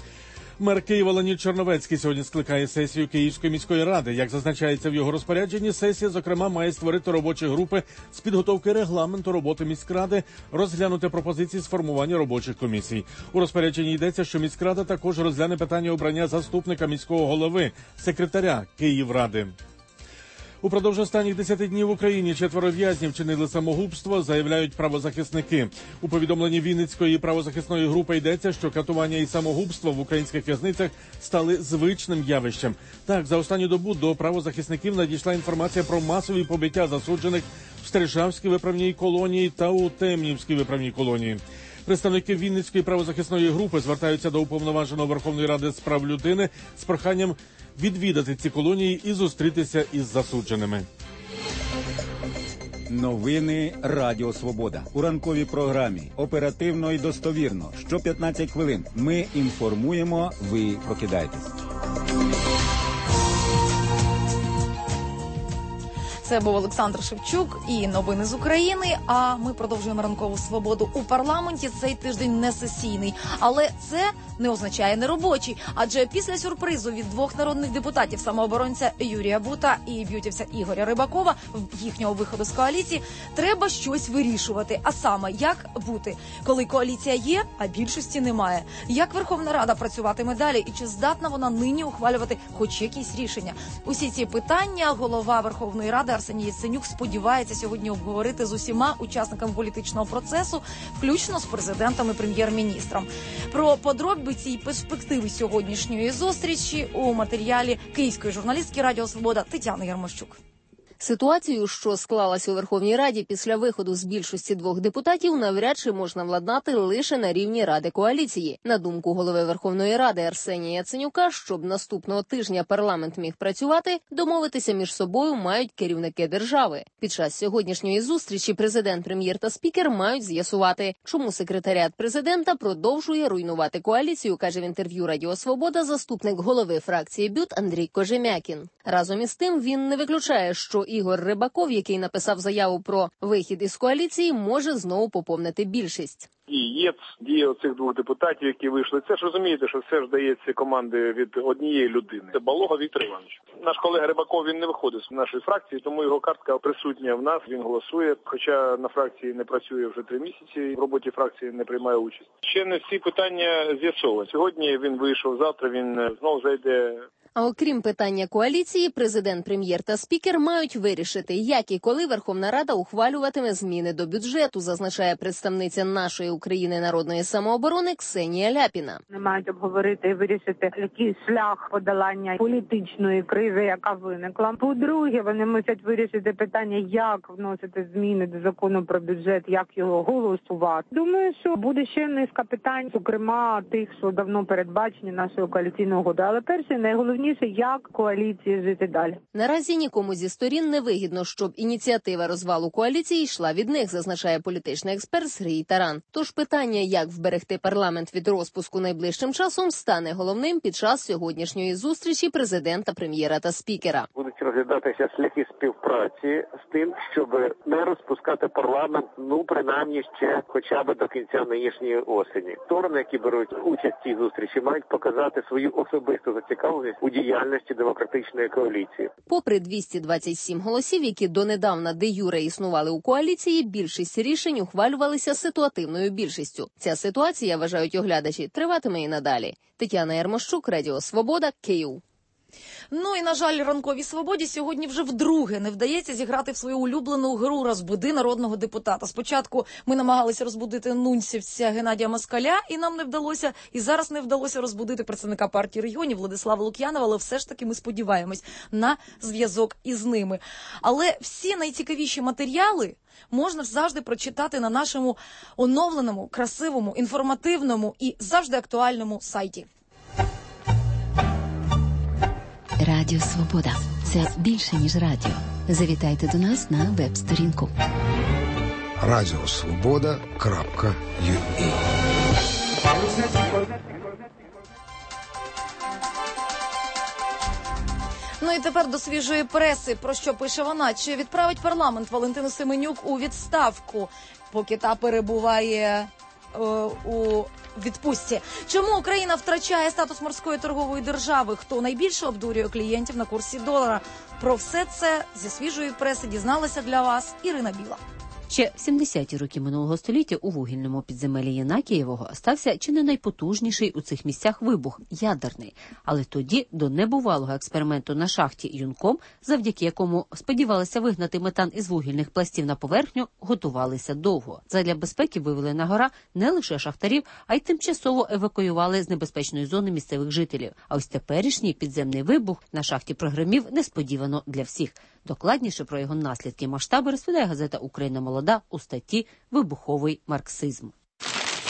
Мер Києва Леонід Черновецький сьогодні скликає сесію Київської міської ради. Як зазначається в його розпорядженні, сесія, зокрема, має створити робочі групи з підготовки регламенту роботи міськради, розглянути пропозиції з формування робочих комісій. У розпорядженні йдеться, що міськрада також розгляне питання обрання заступника міського голови, секретаря Київради. Упродовж останніх десяти днів в Україні четверо в'язнів чинили самогубство, заявляють правозахисники. У повідомленні Вінницької правозахисної групи йдеться, що катування і самогубство в українських в'язницях стали звичним явищем. Так, за останню добу до правозахисників надійшла інформація про масові побиття засуджених в Стрижавській виправній колонії та у Темнівській виправній колонії. Представники Вінницької правозахисної групи звертаються до Уповноваженого Верховної Ради з прав людини з проханням відвідати ці колонії і зустрітися із засудженими. Новини Радіо Свобода. У ранковій програмі оперативно і достовірно. Що п'ятнадцять хвилин ми інформуємо, ви прокидаєтесь. Це був Олександр Шевчук і новини з України. А ми продовжуємо ранкову свободу у парламенті. Цей тиждень не сесійний, але це не означає неробочий. Адже після сюрпризу від двох народних депутатів, самооборонця Юрія Бута і б'ютівця Ігоря Рибакова, їхнього виходу з коаліції, треба щось вирішувати. А саме, як бути, коли коаліція є, а більшості немає? Як Верховна Рада працюватиме далі? І чи здатна вона нині ухвалювати хоч якісь рішення? Усі ці питання голова Верховної Ради Арсеній Яценюк сподівається сьогодні обговорити з усіма учасниками політичного процесу, включно з президентом і прем'єр-міністром. Про подробиці і перспективи сьогоднішньої зустрічі у матеріалі київської журналістки Радіо Свобода Тетяни Ярмощук. Ситуацію, що склалась у Верховній Раді після виходу з більшості двох депутатів, навряд чи можна владнати лише на рівні Ради коаліції. На думку голови Верховної Ради Арсенія Яценюка, щоб наступного тижня парламент міг працювати, домовитися між собою мають керівники держави. Під час сьогоднішньої зустрічі президент, прем'єр та спікер мають з'ясувати, чому секретаріат президента продовжує руйнувати коаліцію, каже в інтерв'ю Радіо Свобода заступник голови фракції БЮТ Андрій Кожем'якін. Разом із тим він не виключає, що Ігор Рибаков, який написав заяву про вихід із коаліції, може знову поповнити більшість. І є дія оцих двох депутатів, які вийшли. Це ж розумієте, що все ж дається команди від однієї людини. Це Балога Віктор Іванович. Наш колега Рибаков, він не виходить з нашої фракції, тому його картка присутня в нас, він голосує. Хоча на фракції не працює вже три місяці, в роботі фракції не приймає участь. Ще не всі питання з'ясовують. Сьогодні він вийшов, завтра він знову зайде. А окрім питання коаліції, президент, прем'єр та спікер мають вирішити, як і коли Верховна Рада ухвалюватиме зміни до бюджету, зазначає представниця нашої України народної самооборони Ксенія Ляпіна. Вони мають обговорити і вирішити, який шлях подолання політичної кризи, яка виникла. По-друге, вони мусять вирішити питання, як вносити зміни до закону про бюджет, як його голосувати. Думаю, що буде ще низка питань, зокрема тих, що давно передбачені нашою коаліційною угодою. Але перше, найголовніше, як коаліції жити далі. Наразі нікому зі сторін не вигідно, щоб ініціатива розвалу коаліції йшла від них, зазначає політичний експерт Сергій Таран. Тож питання, як вберегти парламент від розпуску найближчим часом, стане головним під час сьогоднішньої зустрічі президента, прем'єра та спікера. Будуть розглядатися шляхи співпраці з тим, щоб не розпускати парламент, ну, принаймні ще хоча б до кінця нинішньої осені. Сторони, які беруть участь в цій зустрічі, мають показати свою особисту зацікавленість у діяльності демократичної коаліції. Попри двісті двадцять сім голосів, які донедавна де-юре існували у коаліції, більшість рішень ухвалювалися ситуативною більшістю. Ця ситуація, вважають оглядачі, триватиме і надалі. Тетяна Ярмощук, Радіо Свобода, Київ. Ну і, на жаль, ранковій свободі сьогодні вже вдруге не вдається зіграти в свою улюблену гру «Розбуди народного депутата». Спочатку ми намагалися розбудити нунцівця Геннадія Москаля, і нам не вдалося, і зараз не вдалося розбудити представника партії регіонів Владислава Лук'янова, але все ж таки ми сподіваємось на зв'язок із ними. Але всі найцікавіші матеріали можна завжди прочитати на нашому оновленому, красивому, інформативному і завжди актуальному сайті. Радіо Свобода – це більше, ніж радіо. Завітайте до нас на веб-сторінку. радіо свобода крапка ю а. Ну і тепер до свіжої преси. Про що пише вона? Чи відправить парламент Валентину Семенюк у відставку, поки та перебуває е, у відпустці? Чому Україна втрачає статус морської торгової держави? Хто найбільше обдурює клієнтів на курсі долара? Про все це зі свіжої преси дізналася для вас Ірина Біла. Ще в сімдесяті роки минулого століття у вугільному підземеллі Єнакієвого стався чи не найпотужніший у цих місцях вибух – ядерний. Але тоді до небувалого експерименту на шахті Юнком, завдяки якому сподівалися вигнати метан із вугільних пластів на поверхню, готувалися довго. Задля безпеки вивели на гора не лише шахтарів, а й тимчасово евакуювали з небезпечної зони місцевих жителів. А ось теперішній підземний вибух на шахті прогримів несподівано для всіх. Докладніше про його наслідки і масштаби розповідає газета «Україна молода» у статті «Вибуховий марксизм».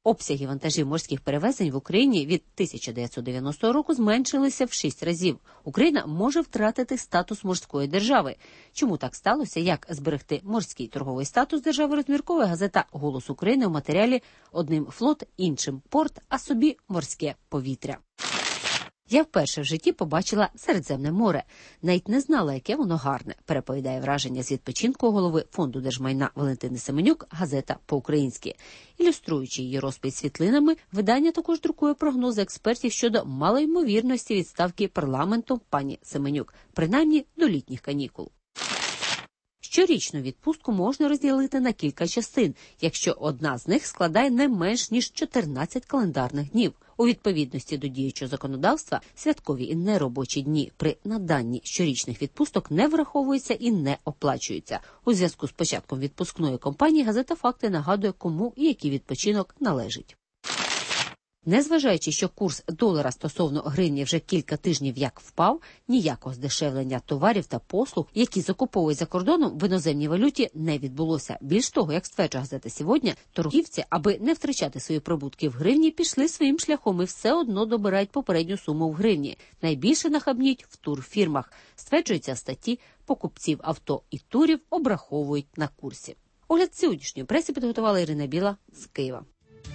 Обсяги вантажів морських перевезень в Україні від тисяча дев'ятсот дев'яностого року зменшилися в шість разів. Україна може втратити статус морської держави. Чому так сталося, як зберегти морський торговий статус держави, розмірковує газета «Голос України» в матеріалі «Одним флот, іншим порт, а собі морське повітря». Я вперше в житті побачила Середземне море. Навіть не знала, яке воно гарне, переповідає враження з відпочинку голови Фонду держмайна Валентини Семенюк газета «По-українськи». Ілюструючи її розповідь світлинами, видання також друкує прогнози експертів щодо малоймовірності відставки парламенту пані Семенюк, принаймні до літніх канікул. Щорічну відпустку можна розділити на кілька частин, якщо одна з них складає не менш ніж чотирнадцять календарних днів. У відповідності до діючого законодавства, святкові і неробочі дні при наданні щорічних відпусток не враховуються і не оплачуються. У зв'язку з початком відпускної кампанії газета «Факти» нагадує, кому і який відпочинок належить. Незважаючи, що курс долара стосовно гривні вже кілька тижнів як впав, ніякого здешевлення товарів та послуг, які закуповують за кордоном в іноземній валюті, не відбулося. Більш того, як стверджує газета «Сьогодні», торгівці, аби не втрачати свої прибутки в гривні, пішли своїм шляхом і все одно добирають попередню суму в гривні. Найбільше нахабніть в турфірмах. Стверджується в статті, покупців авто і турів обраховують на курсі. Огляд сьогоднішньої преси підготувала Ірина Біла з Києва.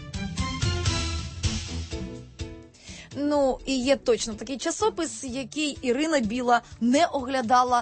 Ну, і є точно такий часопис, який Ірина Біла не оглядала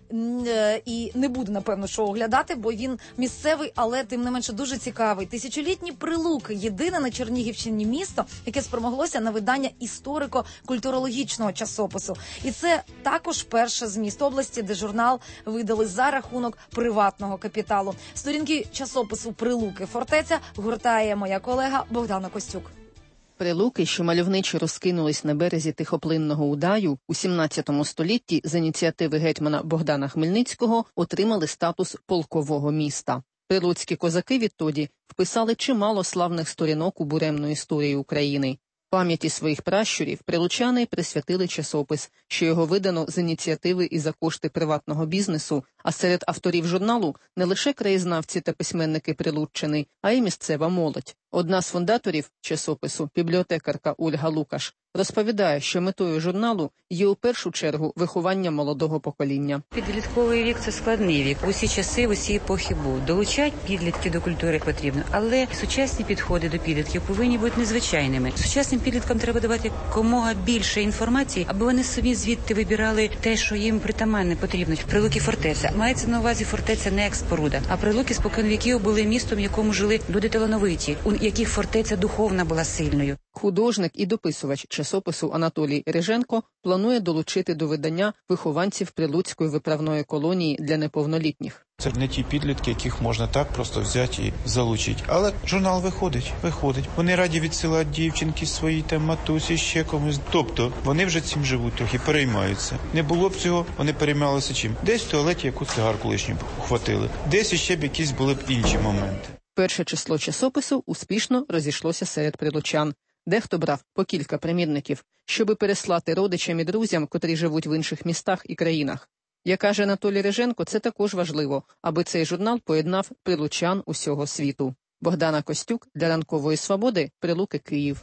і не буде, напевно, що оглядати, бо він місцевий, але тим не менше дуже цікавий. Тисячолітні Прилуки – єдине на Чернігівщині місто, яке спромоглося на видання історико-культурологічного часопису. І це також перше з міст області, де журнал видали за рахунок приватного капіталу. Сторінки часопису «Прилуки. Фортеця» гуртає моя колега Богдана Костюк. Прилуки, що мальовничо розкинулись на березі тихоплинного Удаю, у сімнадцятому столітті з ініціативи гетьмана Богдана Хмельницького отримали статус полкового міста. Прилуцькі козаки відтоді вписали чимало славних сторінок у буремну історію України. Пам'яті своїх пращурів прилучани присвятили часопис, що його видано з ініціативи і за кошти приватного бізнесу, а серед авторів журналу не лише краєзнавці та письменники Прилуччини, а й місцева молодь. Одна з фундаторів часопису, бібліотекарка Ольга Лукаш, розповідає, що метою журналу є у першу чергу виховання молодого покоління. Підлітковий вік – це складний вік. В усі часи, в усі епохи був. Долучать підлітків до культури потрібно, але сучасні підходи до підлітків повинні бути незвичайними. Сучасним підліткам треба давати якомога більше інформації, аби вони собі звідти вибирали те, що їм притаманне потрібно. Прилуки – фортеця. Мається на увазі фортеця не як споруда, а Прилуки споконвіків були містом, в якому жили люди талановиті, у яких фортеця духовна була сильною. Художник і дописувач часопису Анатолій Риженко планує долучити до видання вихованців Прилуцької виправної колонії для неповнолітніх. Це не ті підлітки, яких можна так просто взяти і залучити. Але журнал виходить, виходить. Вони раді відсилати дівчинки свої, там, матусі, ще комусь. Тобто, вони вже цим живуть, трохи переймаються. Не було б цього, вони переймалися чим? Десь в туалеті якусь цигарку лишню ухватили. Десь іще б якісь були б інші моменти. Перше число часопису успішно розійшлося серед прилучан. Дехто брав по кілька примірників, щоби переслати родичам і друзям, котрі живуть в інших містах і країнах. Як каже Анатолій Риженко, це також важливо, аби цей журнал поєднав прилучан усього світу. Богдана Костюк для «Ранкової свободи», Прилуки, Київ.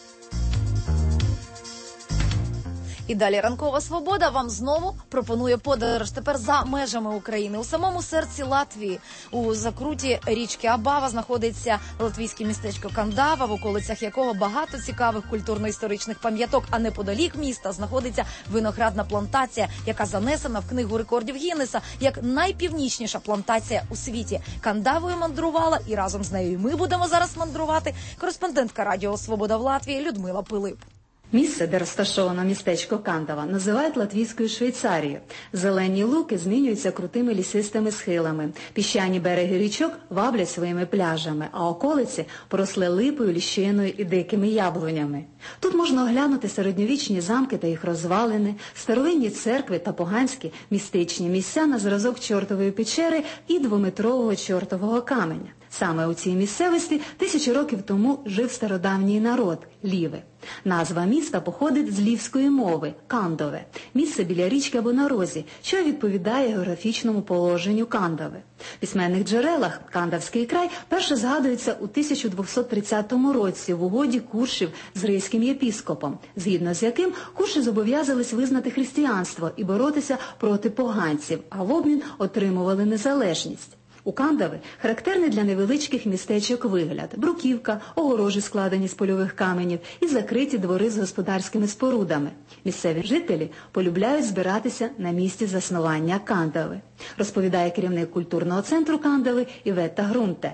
І далі «Ранкова свобода» вам знову пропонує подорож тепер за межами України. У самому серці Латвії, у закруті річки Абава, знаходиться латвійське містечко Кандава, в околицях якого багато цікавих культурно-історичних пам'яток, а неподалік міста знаходиться виноградна плантація, яка занесена в книгу рекордів Гіннеса як найпівнічніша плантація у світі. Кандавою мандрувала, і разом з нею ми будемо зараз мандрувати, кореспондентка Радіо Свобода в Латвії Людмила Пилип. Місце, де розташовано містечко Кандава, називають Латвійською Швейцарією. Зелені луки змінюються крутими лісистими схилами. Піщані береги річок ваблять своїми пляжами, а околиці поросли липою, ліщиною і дикими яблунями. Тут можна оглянути середньовічні замки та їх розвалини, старовинні церкви та поганські містичні місця на зразок Чортової печери і двометрового чортового каменя. Саме у цій місцевості тисячі років тому жив стародавній народ – ліви. Назва міста походить з лівської мови – Кандове, місце біля річки або на розі, що відповідає географічному положенню Кандаве. В письменних джерелах Кандавський край перше згадується у тисяча двісті тридцятому році в угоді куршів з ризьким єпіскопом, згідно з яким курші зобов'язались визнати християнство і боротися проти поганців, а в обмін отримували незалежність. У Кандаві характерний для невеличких містечок вигляд – бруківка, огорожі складені з польових каменів і закриті двори з господарськими спорудами. Місцеві жителі полюбляють збиратися на місці заснування Кандави, розповідає керівник культурного центру Кандави Іветта Грунте.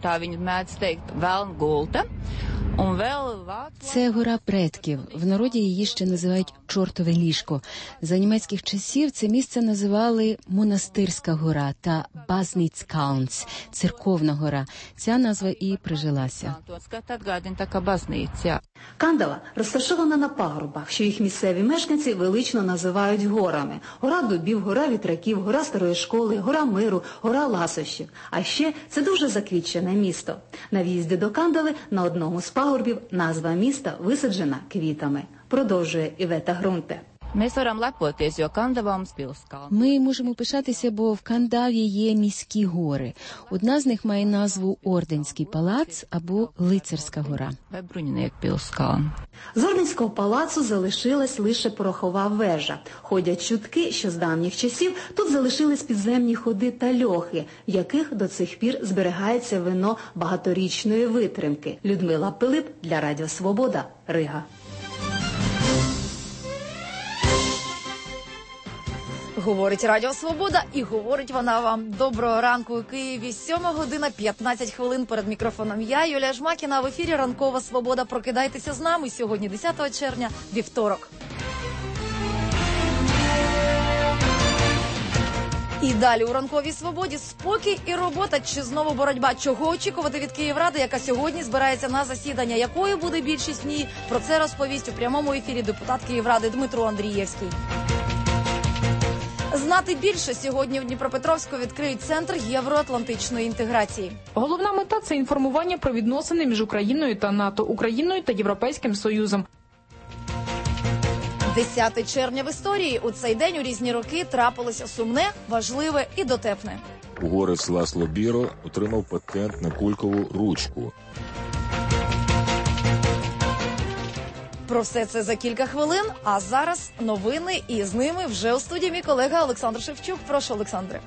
Це гора предків. В народі її ще називають Чортове ліжко. За німецьких часів це місце називали Монастирська гора та Базніцкаунц – Церковна гора. Ця назва і прижилася. Кандава розташована на пагорбах, що їх місцеві мешканці велично називають горами. Гора дубів, гора вітряків, гора старої школи, гора миру, гора ласощів. А ще це дуже заквітчене місто. На в'їзді до Кандави на одному з пагорбів назва міста висаджена квітами. Продовжує Іветта Грунте. Ми можемо пишатися, бо в Кандаві є міські гори. Одна з них має назву Орденський палац або Лицарська гора. З Орденського палацу залишилась лише порохова вежа. Ходять чутки, що з давніх часів тут залишились підземні ходи та льохи, в яких до цих пір зберігається вино багаторічної витримки. Людмила Пилип для Радіо Свобода, Рига. Говорить Радіо Свобода, і говорить вона вам. Доброго ранку у Києві. Сьома година п'ятнадцять хвилин. Перед мікрофоном я, Юлія Жмакіна. В ефірі Ранкова Свобода. Прокидайтеся з нами. Сьогодні десятого червня, вівторок. І далі у Ранковій Свободі спокій і робота, чи знову боротьба? Чого очікувати від Київради, яка сьогодні збирається на засідання? Якою буде більшість в ній? Про це розповість у прямому ефірі депутат Київради Дмитро Андрієвський. Знати більше сьогодні в Дніпропетровську відкриють Центр євроатлантичної інтеграції. Головна мета – це інформування про відносини між Україною та НАТО, Україною та Європейським Союзом. десяте червня в історії. У цей день у різні роки трапилося сумне, важливе і дотепне. Угорець Ласло Біро отримав патент на кулькову ручку. Про все це за кілька хвилин, а зараз новини, і з ними вже у студії мій колега Олександр Шевчук. Прошу, Олександре.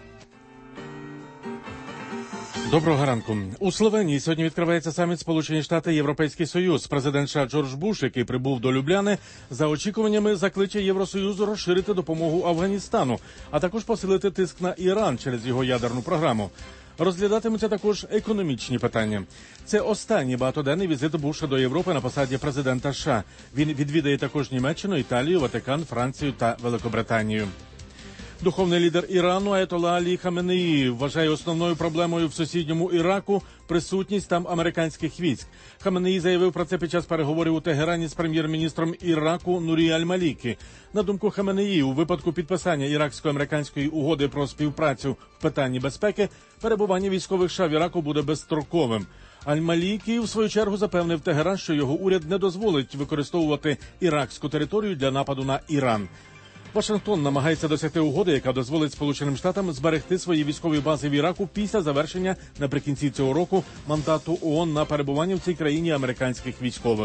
Доброго ранку. У Словенії сьогодні відкривається саміт Сполучені Штати – Європейський Союз. Президент США Джордж Буш, який прибув до Любляни, за очікуваннями закличе Євросоюзу розширити допомогу Афганістану, а також посилити тиск на Іран через його ядерну програму. Розглядатимуться також економічні питання. Це останній багатоденний візит Буша до Європи на посаді президента США. Він відвідає також Німеччину, Італію, Ватикан, Францію та Великобританію. Духовний лідер Ірану Аятолла Алі Хаменеї вважає основною проблемою в сусідньому Іраку присутність там американських військ. Хаменеї заявив про це під час переговорів у Тегерані з прем'єр-міністром Іраку Нурі Аль-Малікі. На думку Хаменеї, у випадку підписання іраксько-американської угоди про співпрацю в питанні безпеки, перебування військових США в Іраку буде безстроковим. Аль-Малікі, в свою чергу, запевнив Тегеран, що його уряд не дозволить використовувати іракську територію для нападу на Іран. Вашингтон намагається досягти угоди, яка дозволить Сполученим Штатам зберегти свої військові бази в Іраку після завершення наприкінці цього року мандату ООН на перебування в цій країні американських військових.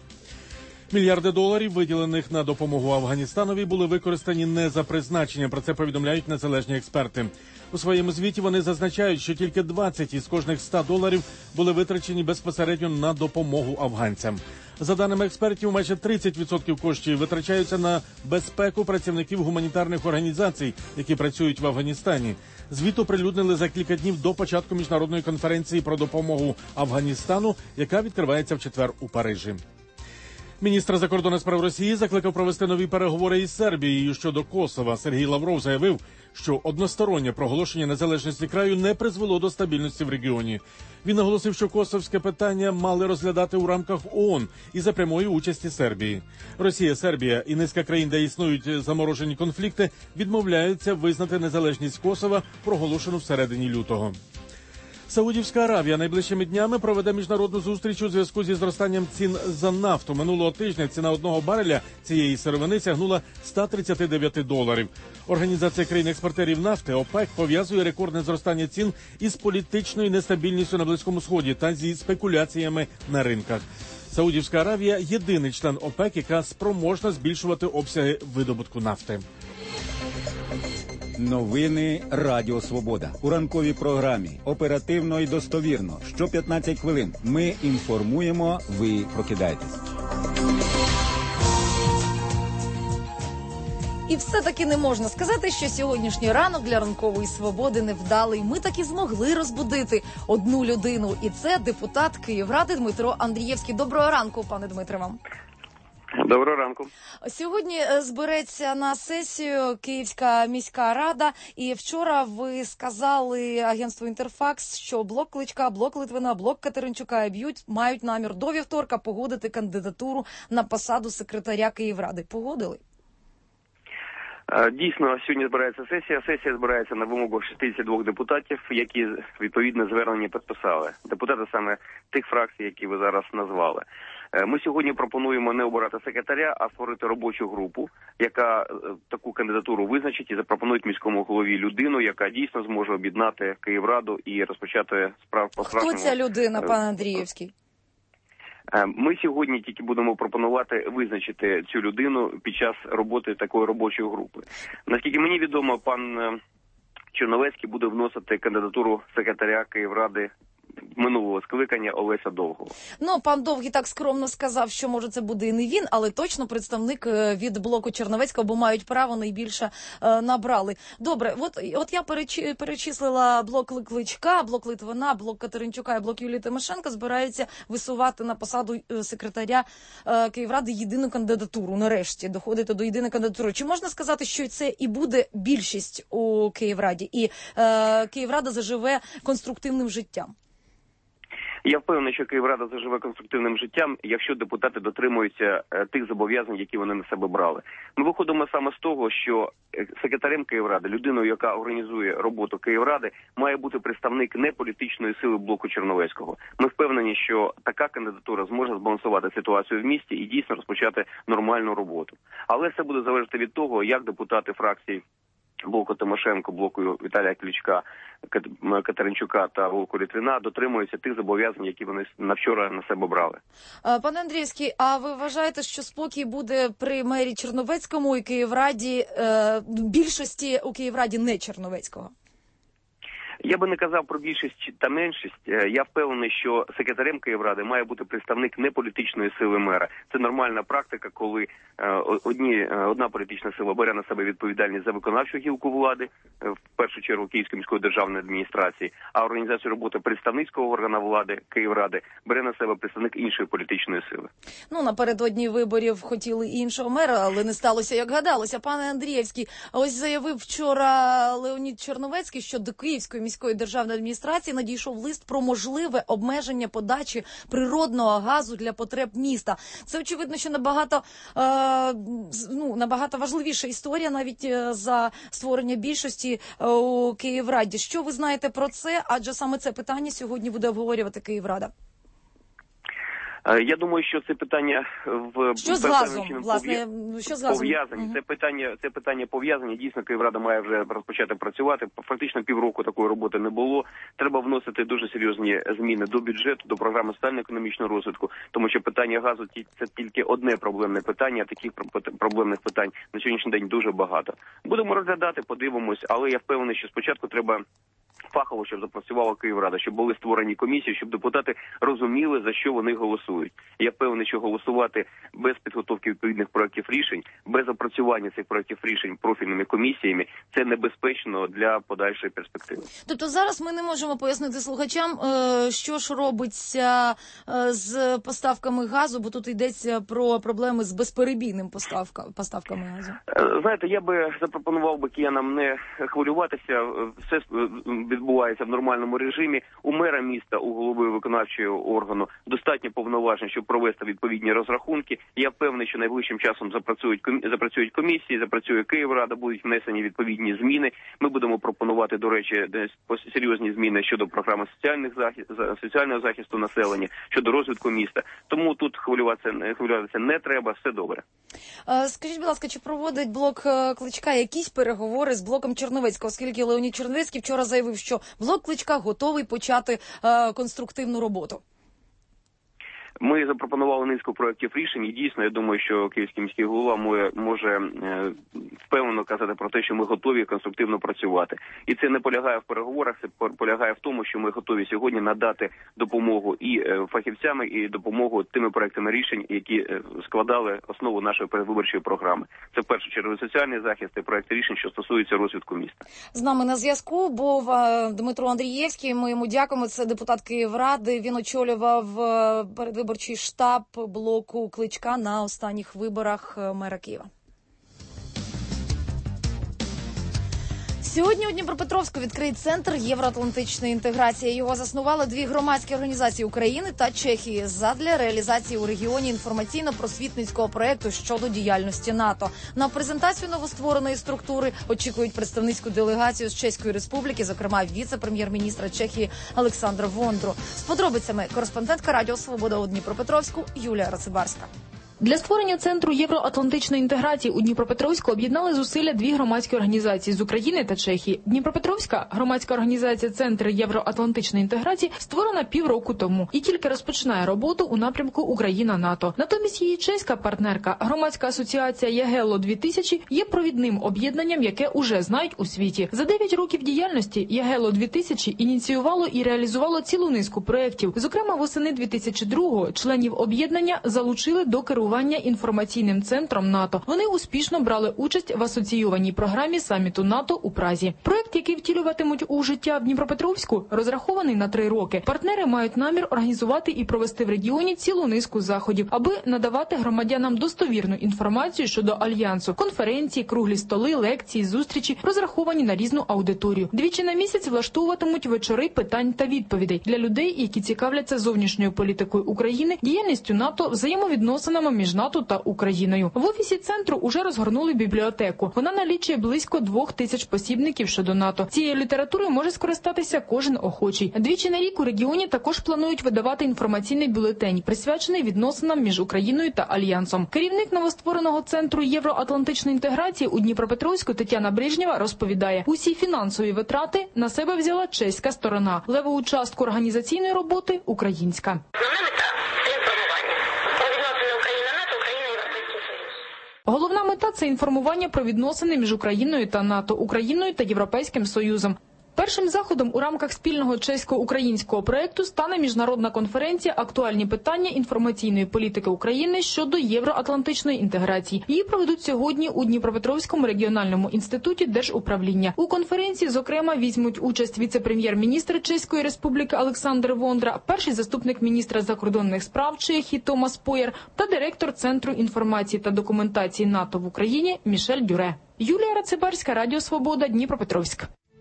Мільярди доларів, виділених на допомогу Афганістанові, були використані не за призначенням. Про це повідомляють незалежні експерти. У своєму звіті вони зазначають, що тільки двадцять із кожних ста доларів були витрачені безпосередньо на допомогу афганцям. За даними експертів, майже тридцять відсотків коштів витрачаються на безпеку працівників гуманітарних організацій, які працюють в Афганістані. Звіт оприлюднили за кілька днів до початку міжнародної конференції про допомогу Афганістану, яка відкривається в четвер у Парижі. Міністр закордонних справ Росії закликав провести нові переговори із Сербією щодо Косова. Сергій Лавров заявив, що одностороннє проголошення незалежності краю не призвело до стабільності в регіоні. Він наголосив, що косовське питання мали розглядати у рамках ООН і за прямої участі Сербії. Росія, Сербія і низка країн, де існують заморожені конфлікти, відмовляються визнати незалежність Косова, проголошену всередині лютого. Саудівська Аравія найближчими днями проведе міжнародну зустріч у зв'язку зі зростанням цін за нафту. Минулого тижня ціна одного бареля цієї сировини сягнула сто тридцять дев'ять доларів. Організація країн-експортерів нафти ОПЕК пов'язує рекордне зростання цін із політичною нестабільністю на Близькому Сході та зі спекуляціями на ринках. Саудівська Аравія – єдиний член ОПЕК, яка спроможна збільшувати обсяги видобутку нафти. Новини Радіо Свобода. У ранковій програмі оперативно і достовірно. Що п'ятнадцять хвилин ми інформуємо, ви прокидаєтесь. І все-таки не можна сказати, що сьогоднішній ранок для ранкової свободи невдалий. Ми таки змогли розбудити одну людину. І це депутат Київради Дмитро Андрієвський. Доброго ранку, пане Дмитре, вам. Доброго ранку. Сьогодні збереться на сесію Київська міська рада. І вчора ви сказали агентству «Інтерфакс», що блок Кличка, блок Литвина, блок Катеринчука і Б'ють мають намір до вівторка погодити кандидатуру на посаду секретаря Київради. Погодили? Дійсно, сьогодні збирається сесія. Сесія збирається на вимогу шістдесят два депутатів, які відповідне звернення підписали. Депутати саме тих фракцій, які ви зараз назвали. Ми сьогодні пропонуємо не обирати секретаря, а створити робочу групу, яка таку кандидатуру визначить і запропонує міському голові людину, яка дійсно зможе об'єднати Київраду і розпочати справ по справжньому. Хто ця людина, пан Андрієвський? Ми сьогодні тільки будемо пропонувати визначити цю людину під час роботи такої робочої групи. Наскільки мені відомо, пан Черновецький буде вносити кандидатуру секретаря Київради минулого скликання Олеся Довгого. Ну, пан Довгий так скромно сказав, що, може, це буде і не він, але точно представник від блоку Черновецького, бо мають право, найбільше е, набрали. Добре, от, от я перечи, перечислила блок Кличка, блок Литвина, блок Катеринчука і блок Юлії Тимошенко збираються висувати на посаду секретаря е, Київради єдину кандидатуру, нарешті, доходити до єдиної кандидатури. Чи можна сказати, що це і буде більшість у Київраді, і е, Київрада заживе конструктивним життям? Я впевнений, що Київрада заживе конструктивним життям, якщо депутати дотримуються е, тих зобов'язань, які вони на себе брали. Ми виходимо саме з того, що секретарем Київради, людиною, яка організує роботу Київради, має бути представник не політичної сили блоку Черновецького. Ми впевнені, що така кандидатура зможе збалансувати ситуацію в місті і дійсно розпочати нормальну роботу. Але це буде залежати від того, як депутати фракції блоку Тимошенко, блоку Віталія Кличка, Катеринчука та блоку Литвина дотримуються тих зобов'язань, які вони на вчора на себе брали. Пане Андрієвський, а ви вважаєте, що спокій буде при мері Черновецькому і Київраді, е, більшості у Київраді не Черновецького? Я би не казав про більшість та меншість. Я впевнений, що секретарем Київради має бути представник неполітичної сили мера. Це нормальна практика, коли одні, одна політична сила бере на себе відповідальність за виконавчу гілку влади, в першу чергу Київської міської державної адміністрації, а організацію роботи представницького органу влади Київради бере на себе представник іншої політичної сили. Ну, напередодні виборів хотіли іншого мера, але не сталося, як гадалося. Пане Андрієвський, ось заявив вчора Леонід Черновецький, що до Київської міської державної адміністрації надійшов лист про можливе обмеження подачі природного газу для потреб міста. Це, очевидно, що набагато, е, ну, набагато важливіша історія навіть за створення більшості у Київраді. Що ви знаєте про це? Адже саме це питання сьогодні буде обговорювати Київрада. Я думаю, що це питання в що з газом, власне, що з газом? Пов'язані. Угу. Це питання, це питання пов'язані. Дійсно, Київрада має вже розпочати працювати. Фактично півроку такої роботи не було. Треба вносити дуже серйозні зміни до бюджету, до програми соціально-економічного розвитку, тому що питання газу це тільки одне проблемне питання, а таких проблемних питань на сьогоднішній день дуже багато. Будемо розглядати, подивимось, але я впевнений, що спочатку треба фахово, щоб запрацювала Київрада, щоб були створені комісії, щоб депутати розуміли, за що вони голосують. Я впевнений, що голосувати без підготовки відповідних проєктів рішень, без опрацювання цих проєктів рішень профільними комісіями, це небезпечно для подальшої перспективи. Тобто зараз ми не можемо пояснити слухачам, що ж робиться з поставками газу, бо тут йдеться про проблеми з безперебійним поставками газу. Знаєте, я би запропонував би киянам не хвилюватися, все відбувається відбувається в нормальному режимі. У мера міста, у голови виконавчого органу достатньо повноважень, щоб провести відповідні розрахунки. Я впевнений, що найближчим часом запрацюють запрацюють комісії, запрацює Київрада, будуть внесені відповідні зміни. Ми будемо пропонувати, до речі, серйозні зміни щодо програми соціальних захист, соціального захисту населення, щодо розвитку міста. Тому тут хвилюватися, хвилюватися не треба, все добре. Скажіть, будь ласка, чи проводить блок Кличка якісь переговори з блоком Черновецького, оскільки Леонід Черновецький вчора заявив, що блок Кличка готовий почати е, конструктивну роботу? Ми запропонували низку проєктів рішень, і дійсно, я думаю, що Київський міський голова може, може е, впевнено казати про те, що ми готові конструктивно працювати. І це не полягає в переговорах, це полягає в тому, що ми готові сьогодні надати допомогу і е, фахівцям, і допомогу тими проєктами рішень, які е, складали основу нашої передвиборчої програми. Це в першу чергу соціальний захист і проєкти рішень, що стосуються розвитку міста. З нами на зв'язку був е, Дмитро Андрієвський, ми йому дякуємо, це депутат Київради, він очолював е, передвиборчий Виборчий штаб блоку Кличка на останніх виборах мера Києва. Сьогодні у Дніпропетровську відкриють Центр євроатлантичної інтеграції. Його заснували дві громадські організації України та Чехії задля реалізації у регіоні інформаційно-просвітницького проєкту щодо діяльності НАТО. На презентацію новоствореної структури очікують представницьку делегацію з Чеської Республіки, зокрема віце-прем'єр-міністра Чехії Олександра Вондру. З подробицями кореспондентка Радіо Свобода у Дніпропетровську Юлія Рацибарська. Для створення Центру євроатлантичної інтеграції у Дніпропетровську об'єднали зусилля дві громадські організації з України та Чехії. Дніпропетровська громадська організація Центр євроатлантичної інтеграції створена півроку тому і тільки розпочинає роботу у напрямку Україна-НАТО. Натомість її чеська партнерка, громадська асоціація Ягелло дві тисячі, є провідним об'єднанням, яке уже знають у світі. За дев'ять років діяльності Ягелло дві тисячі ініціювало і реалізувало цілу низку проєктів. Зокрема, восени дві тисячі другого членів об'єднання залучили до керування інформаційним центром НАТО. Вони успішно брали участь в асоційованій програмі саміту НАТО у Празі. Проект, який втілюватимуть у життя в Дніпропетровську, розрахований на три роки. Партнери мають намір організувати і провести в регіоні цілу низку заходів, аби надавати громадянам достовірну інформацію щодо альянсу. Конференції, круглі столи, лекції, зустрічі розраховані на різну аудиторію. Двічі на місяць влаштовуватимуть вечори питань та відповідей для людей, які цікавляться зовнішньою політикою України, діяльністю НАТО, взаємовідносинами між НАТО та Україною. В офісі центру уже розгорнули бібліотеку. Вона налічує близько двох тисяч посібників щодо НАТО. Цією літературою може скористатися кожен охочий. Двічі на рік у регіоні також планують видавати інформаційний бюлетень, присвячений відносинам між Україною та Альянсом. Керівник новоствореного Центру євроатлантичної інтеграції у Дніпропетровську Тетяна Брижнєва розповідає, усі фінансові витрати на себе взяла чеська сторона. Левову частку організаційної роботи – українська. Головна мета – це інформування про відносини між Україною та НАТО, Україною та Європейським Союзом. Першим заходом у рамках спільного чесько-українського проєкту стане міжнародна конференція «Актуальні питання інформаційної політики України щодо євроатлантичної інтеграції». Її проведуть сьогодні у Дніпропетровському регіональному інституті держуправління. У конференції, зокрема, візьмуть участь віце-прем'єр-міністр Чеської Республіки Олександр Вондра, перший заступник міністра закордонних справ Чехії Томас Поєр та директор Центру інформації та документації НАТО в Україні Мішель Дюре. Юлія Рацибарська, Радіо Свобода, Дніпропетровськ.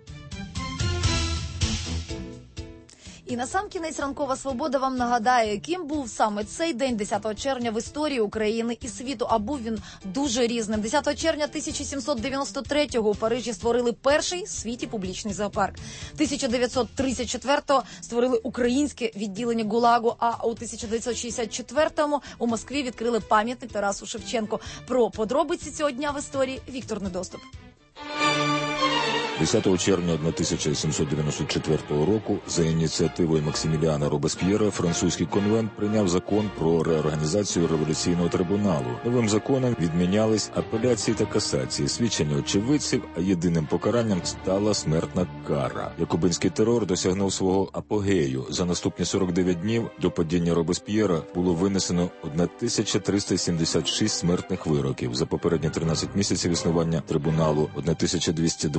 І насамкінець ранкова свобода вам нагадає, яким був саме цей день, десятого червня, в історії України і світу, а був він дуже різним. десятого червня тисяча сімсот дев'яносто третього у Парижі створили перший в світі публічний зоопарк. тисяча дев'ятсот тридцять четвертого створили українське відділення ГУЛАГу, а у тисяча дев'ятсот шістдесят четвертому у Москві відкрили пам'ятник Тарасу Шевченку. Про подробиці цього дня в історії Віктор Недоступ. десятого червня тисяча сімсот дев'яносто четвертого року за ініціативою Максиміліана Робесп'єра французький конвент прийняв закон про реорганізацію революційного трибуналу. Новим законом відмінялись апеляції та касації, свідчення очевидців, а єдиним покаранням стала смертна кара. Якубинський терор досягнув свого апогею. За наступні сорок дев'ять днів до падіння Робесп'єра було винесено тисяча триста сімдесят шість смертних вироків. За попередні тринадцять місяців існування трибуналу тисяча двісті двадцять.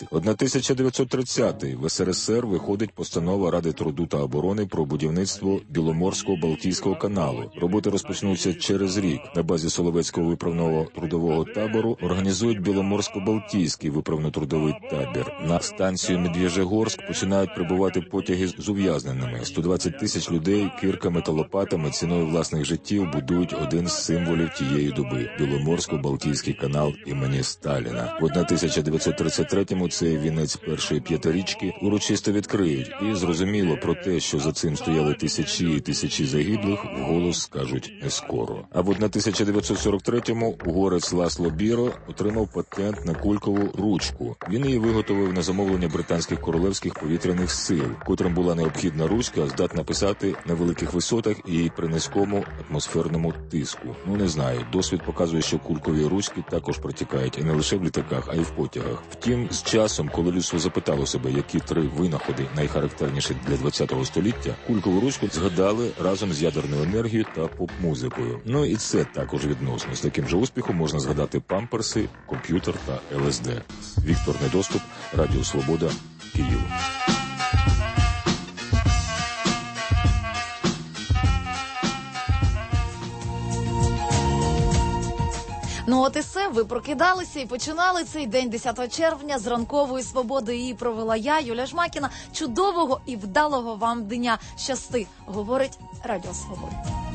тисяча дев'ятсот тридцятий. В ес ер ес ер виходить постанова Ради труду та оборони про будівництво Біломорсько-Балтійського каналу. Роботи розпочнуться через рік. На базі Соловецького виправного трудового табору організують Біломорсько-Балтійський виправно-трудовий табір. На станцію Медвежегорськ починають прибувати потяги з ув'язненими. сто двадцять тисяч людей кирками та лопатами ціною власних життів будують один з символів тієї доби – Біломорсько-Балтійський канал імені Сталіна. В тисяча дев'ятсот тридцять третьому цей вінець першої п'ятирічки урочисто відкриють. І зрозуміло про те, що за цим стояли тисячі і тисячі загиблих, вголос скажуть не скоро. А в тисяча дев'ятсот сорок третьому угорець Ласло Біро отримав патент на кулькову ручку. Він її виготовив на замовлення британських королевських повітряних сил, котрим була необхідна ручка, здатна писати на великих висотах і при низькому атмосферному тиску. Ну, не знаю, досвід показує, що кулькові ручки також протікають і не лише в літаках, а й в потягах. Втім, з часом, коли людство запитало себе, які три винаходи найхарактерніші для ХХ століття, кулькову ручку згадали разом з ядерною енергією та поп-музикою. Ну і це також відносно. З таким же успіхом можна згадати памперси, комп'ютер та ел ес де. Віктор Недоступ, Радіо Свобода, Київ. Ну от і все, ви прокидалися і починали цей день десятого червня з ранкової свободи. Її провела я, Юлія Жмакіна. Чудового і вдалого вам дня. Щасти, говорить Радіо Свобода.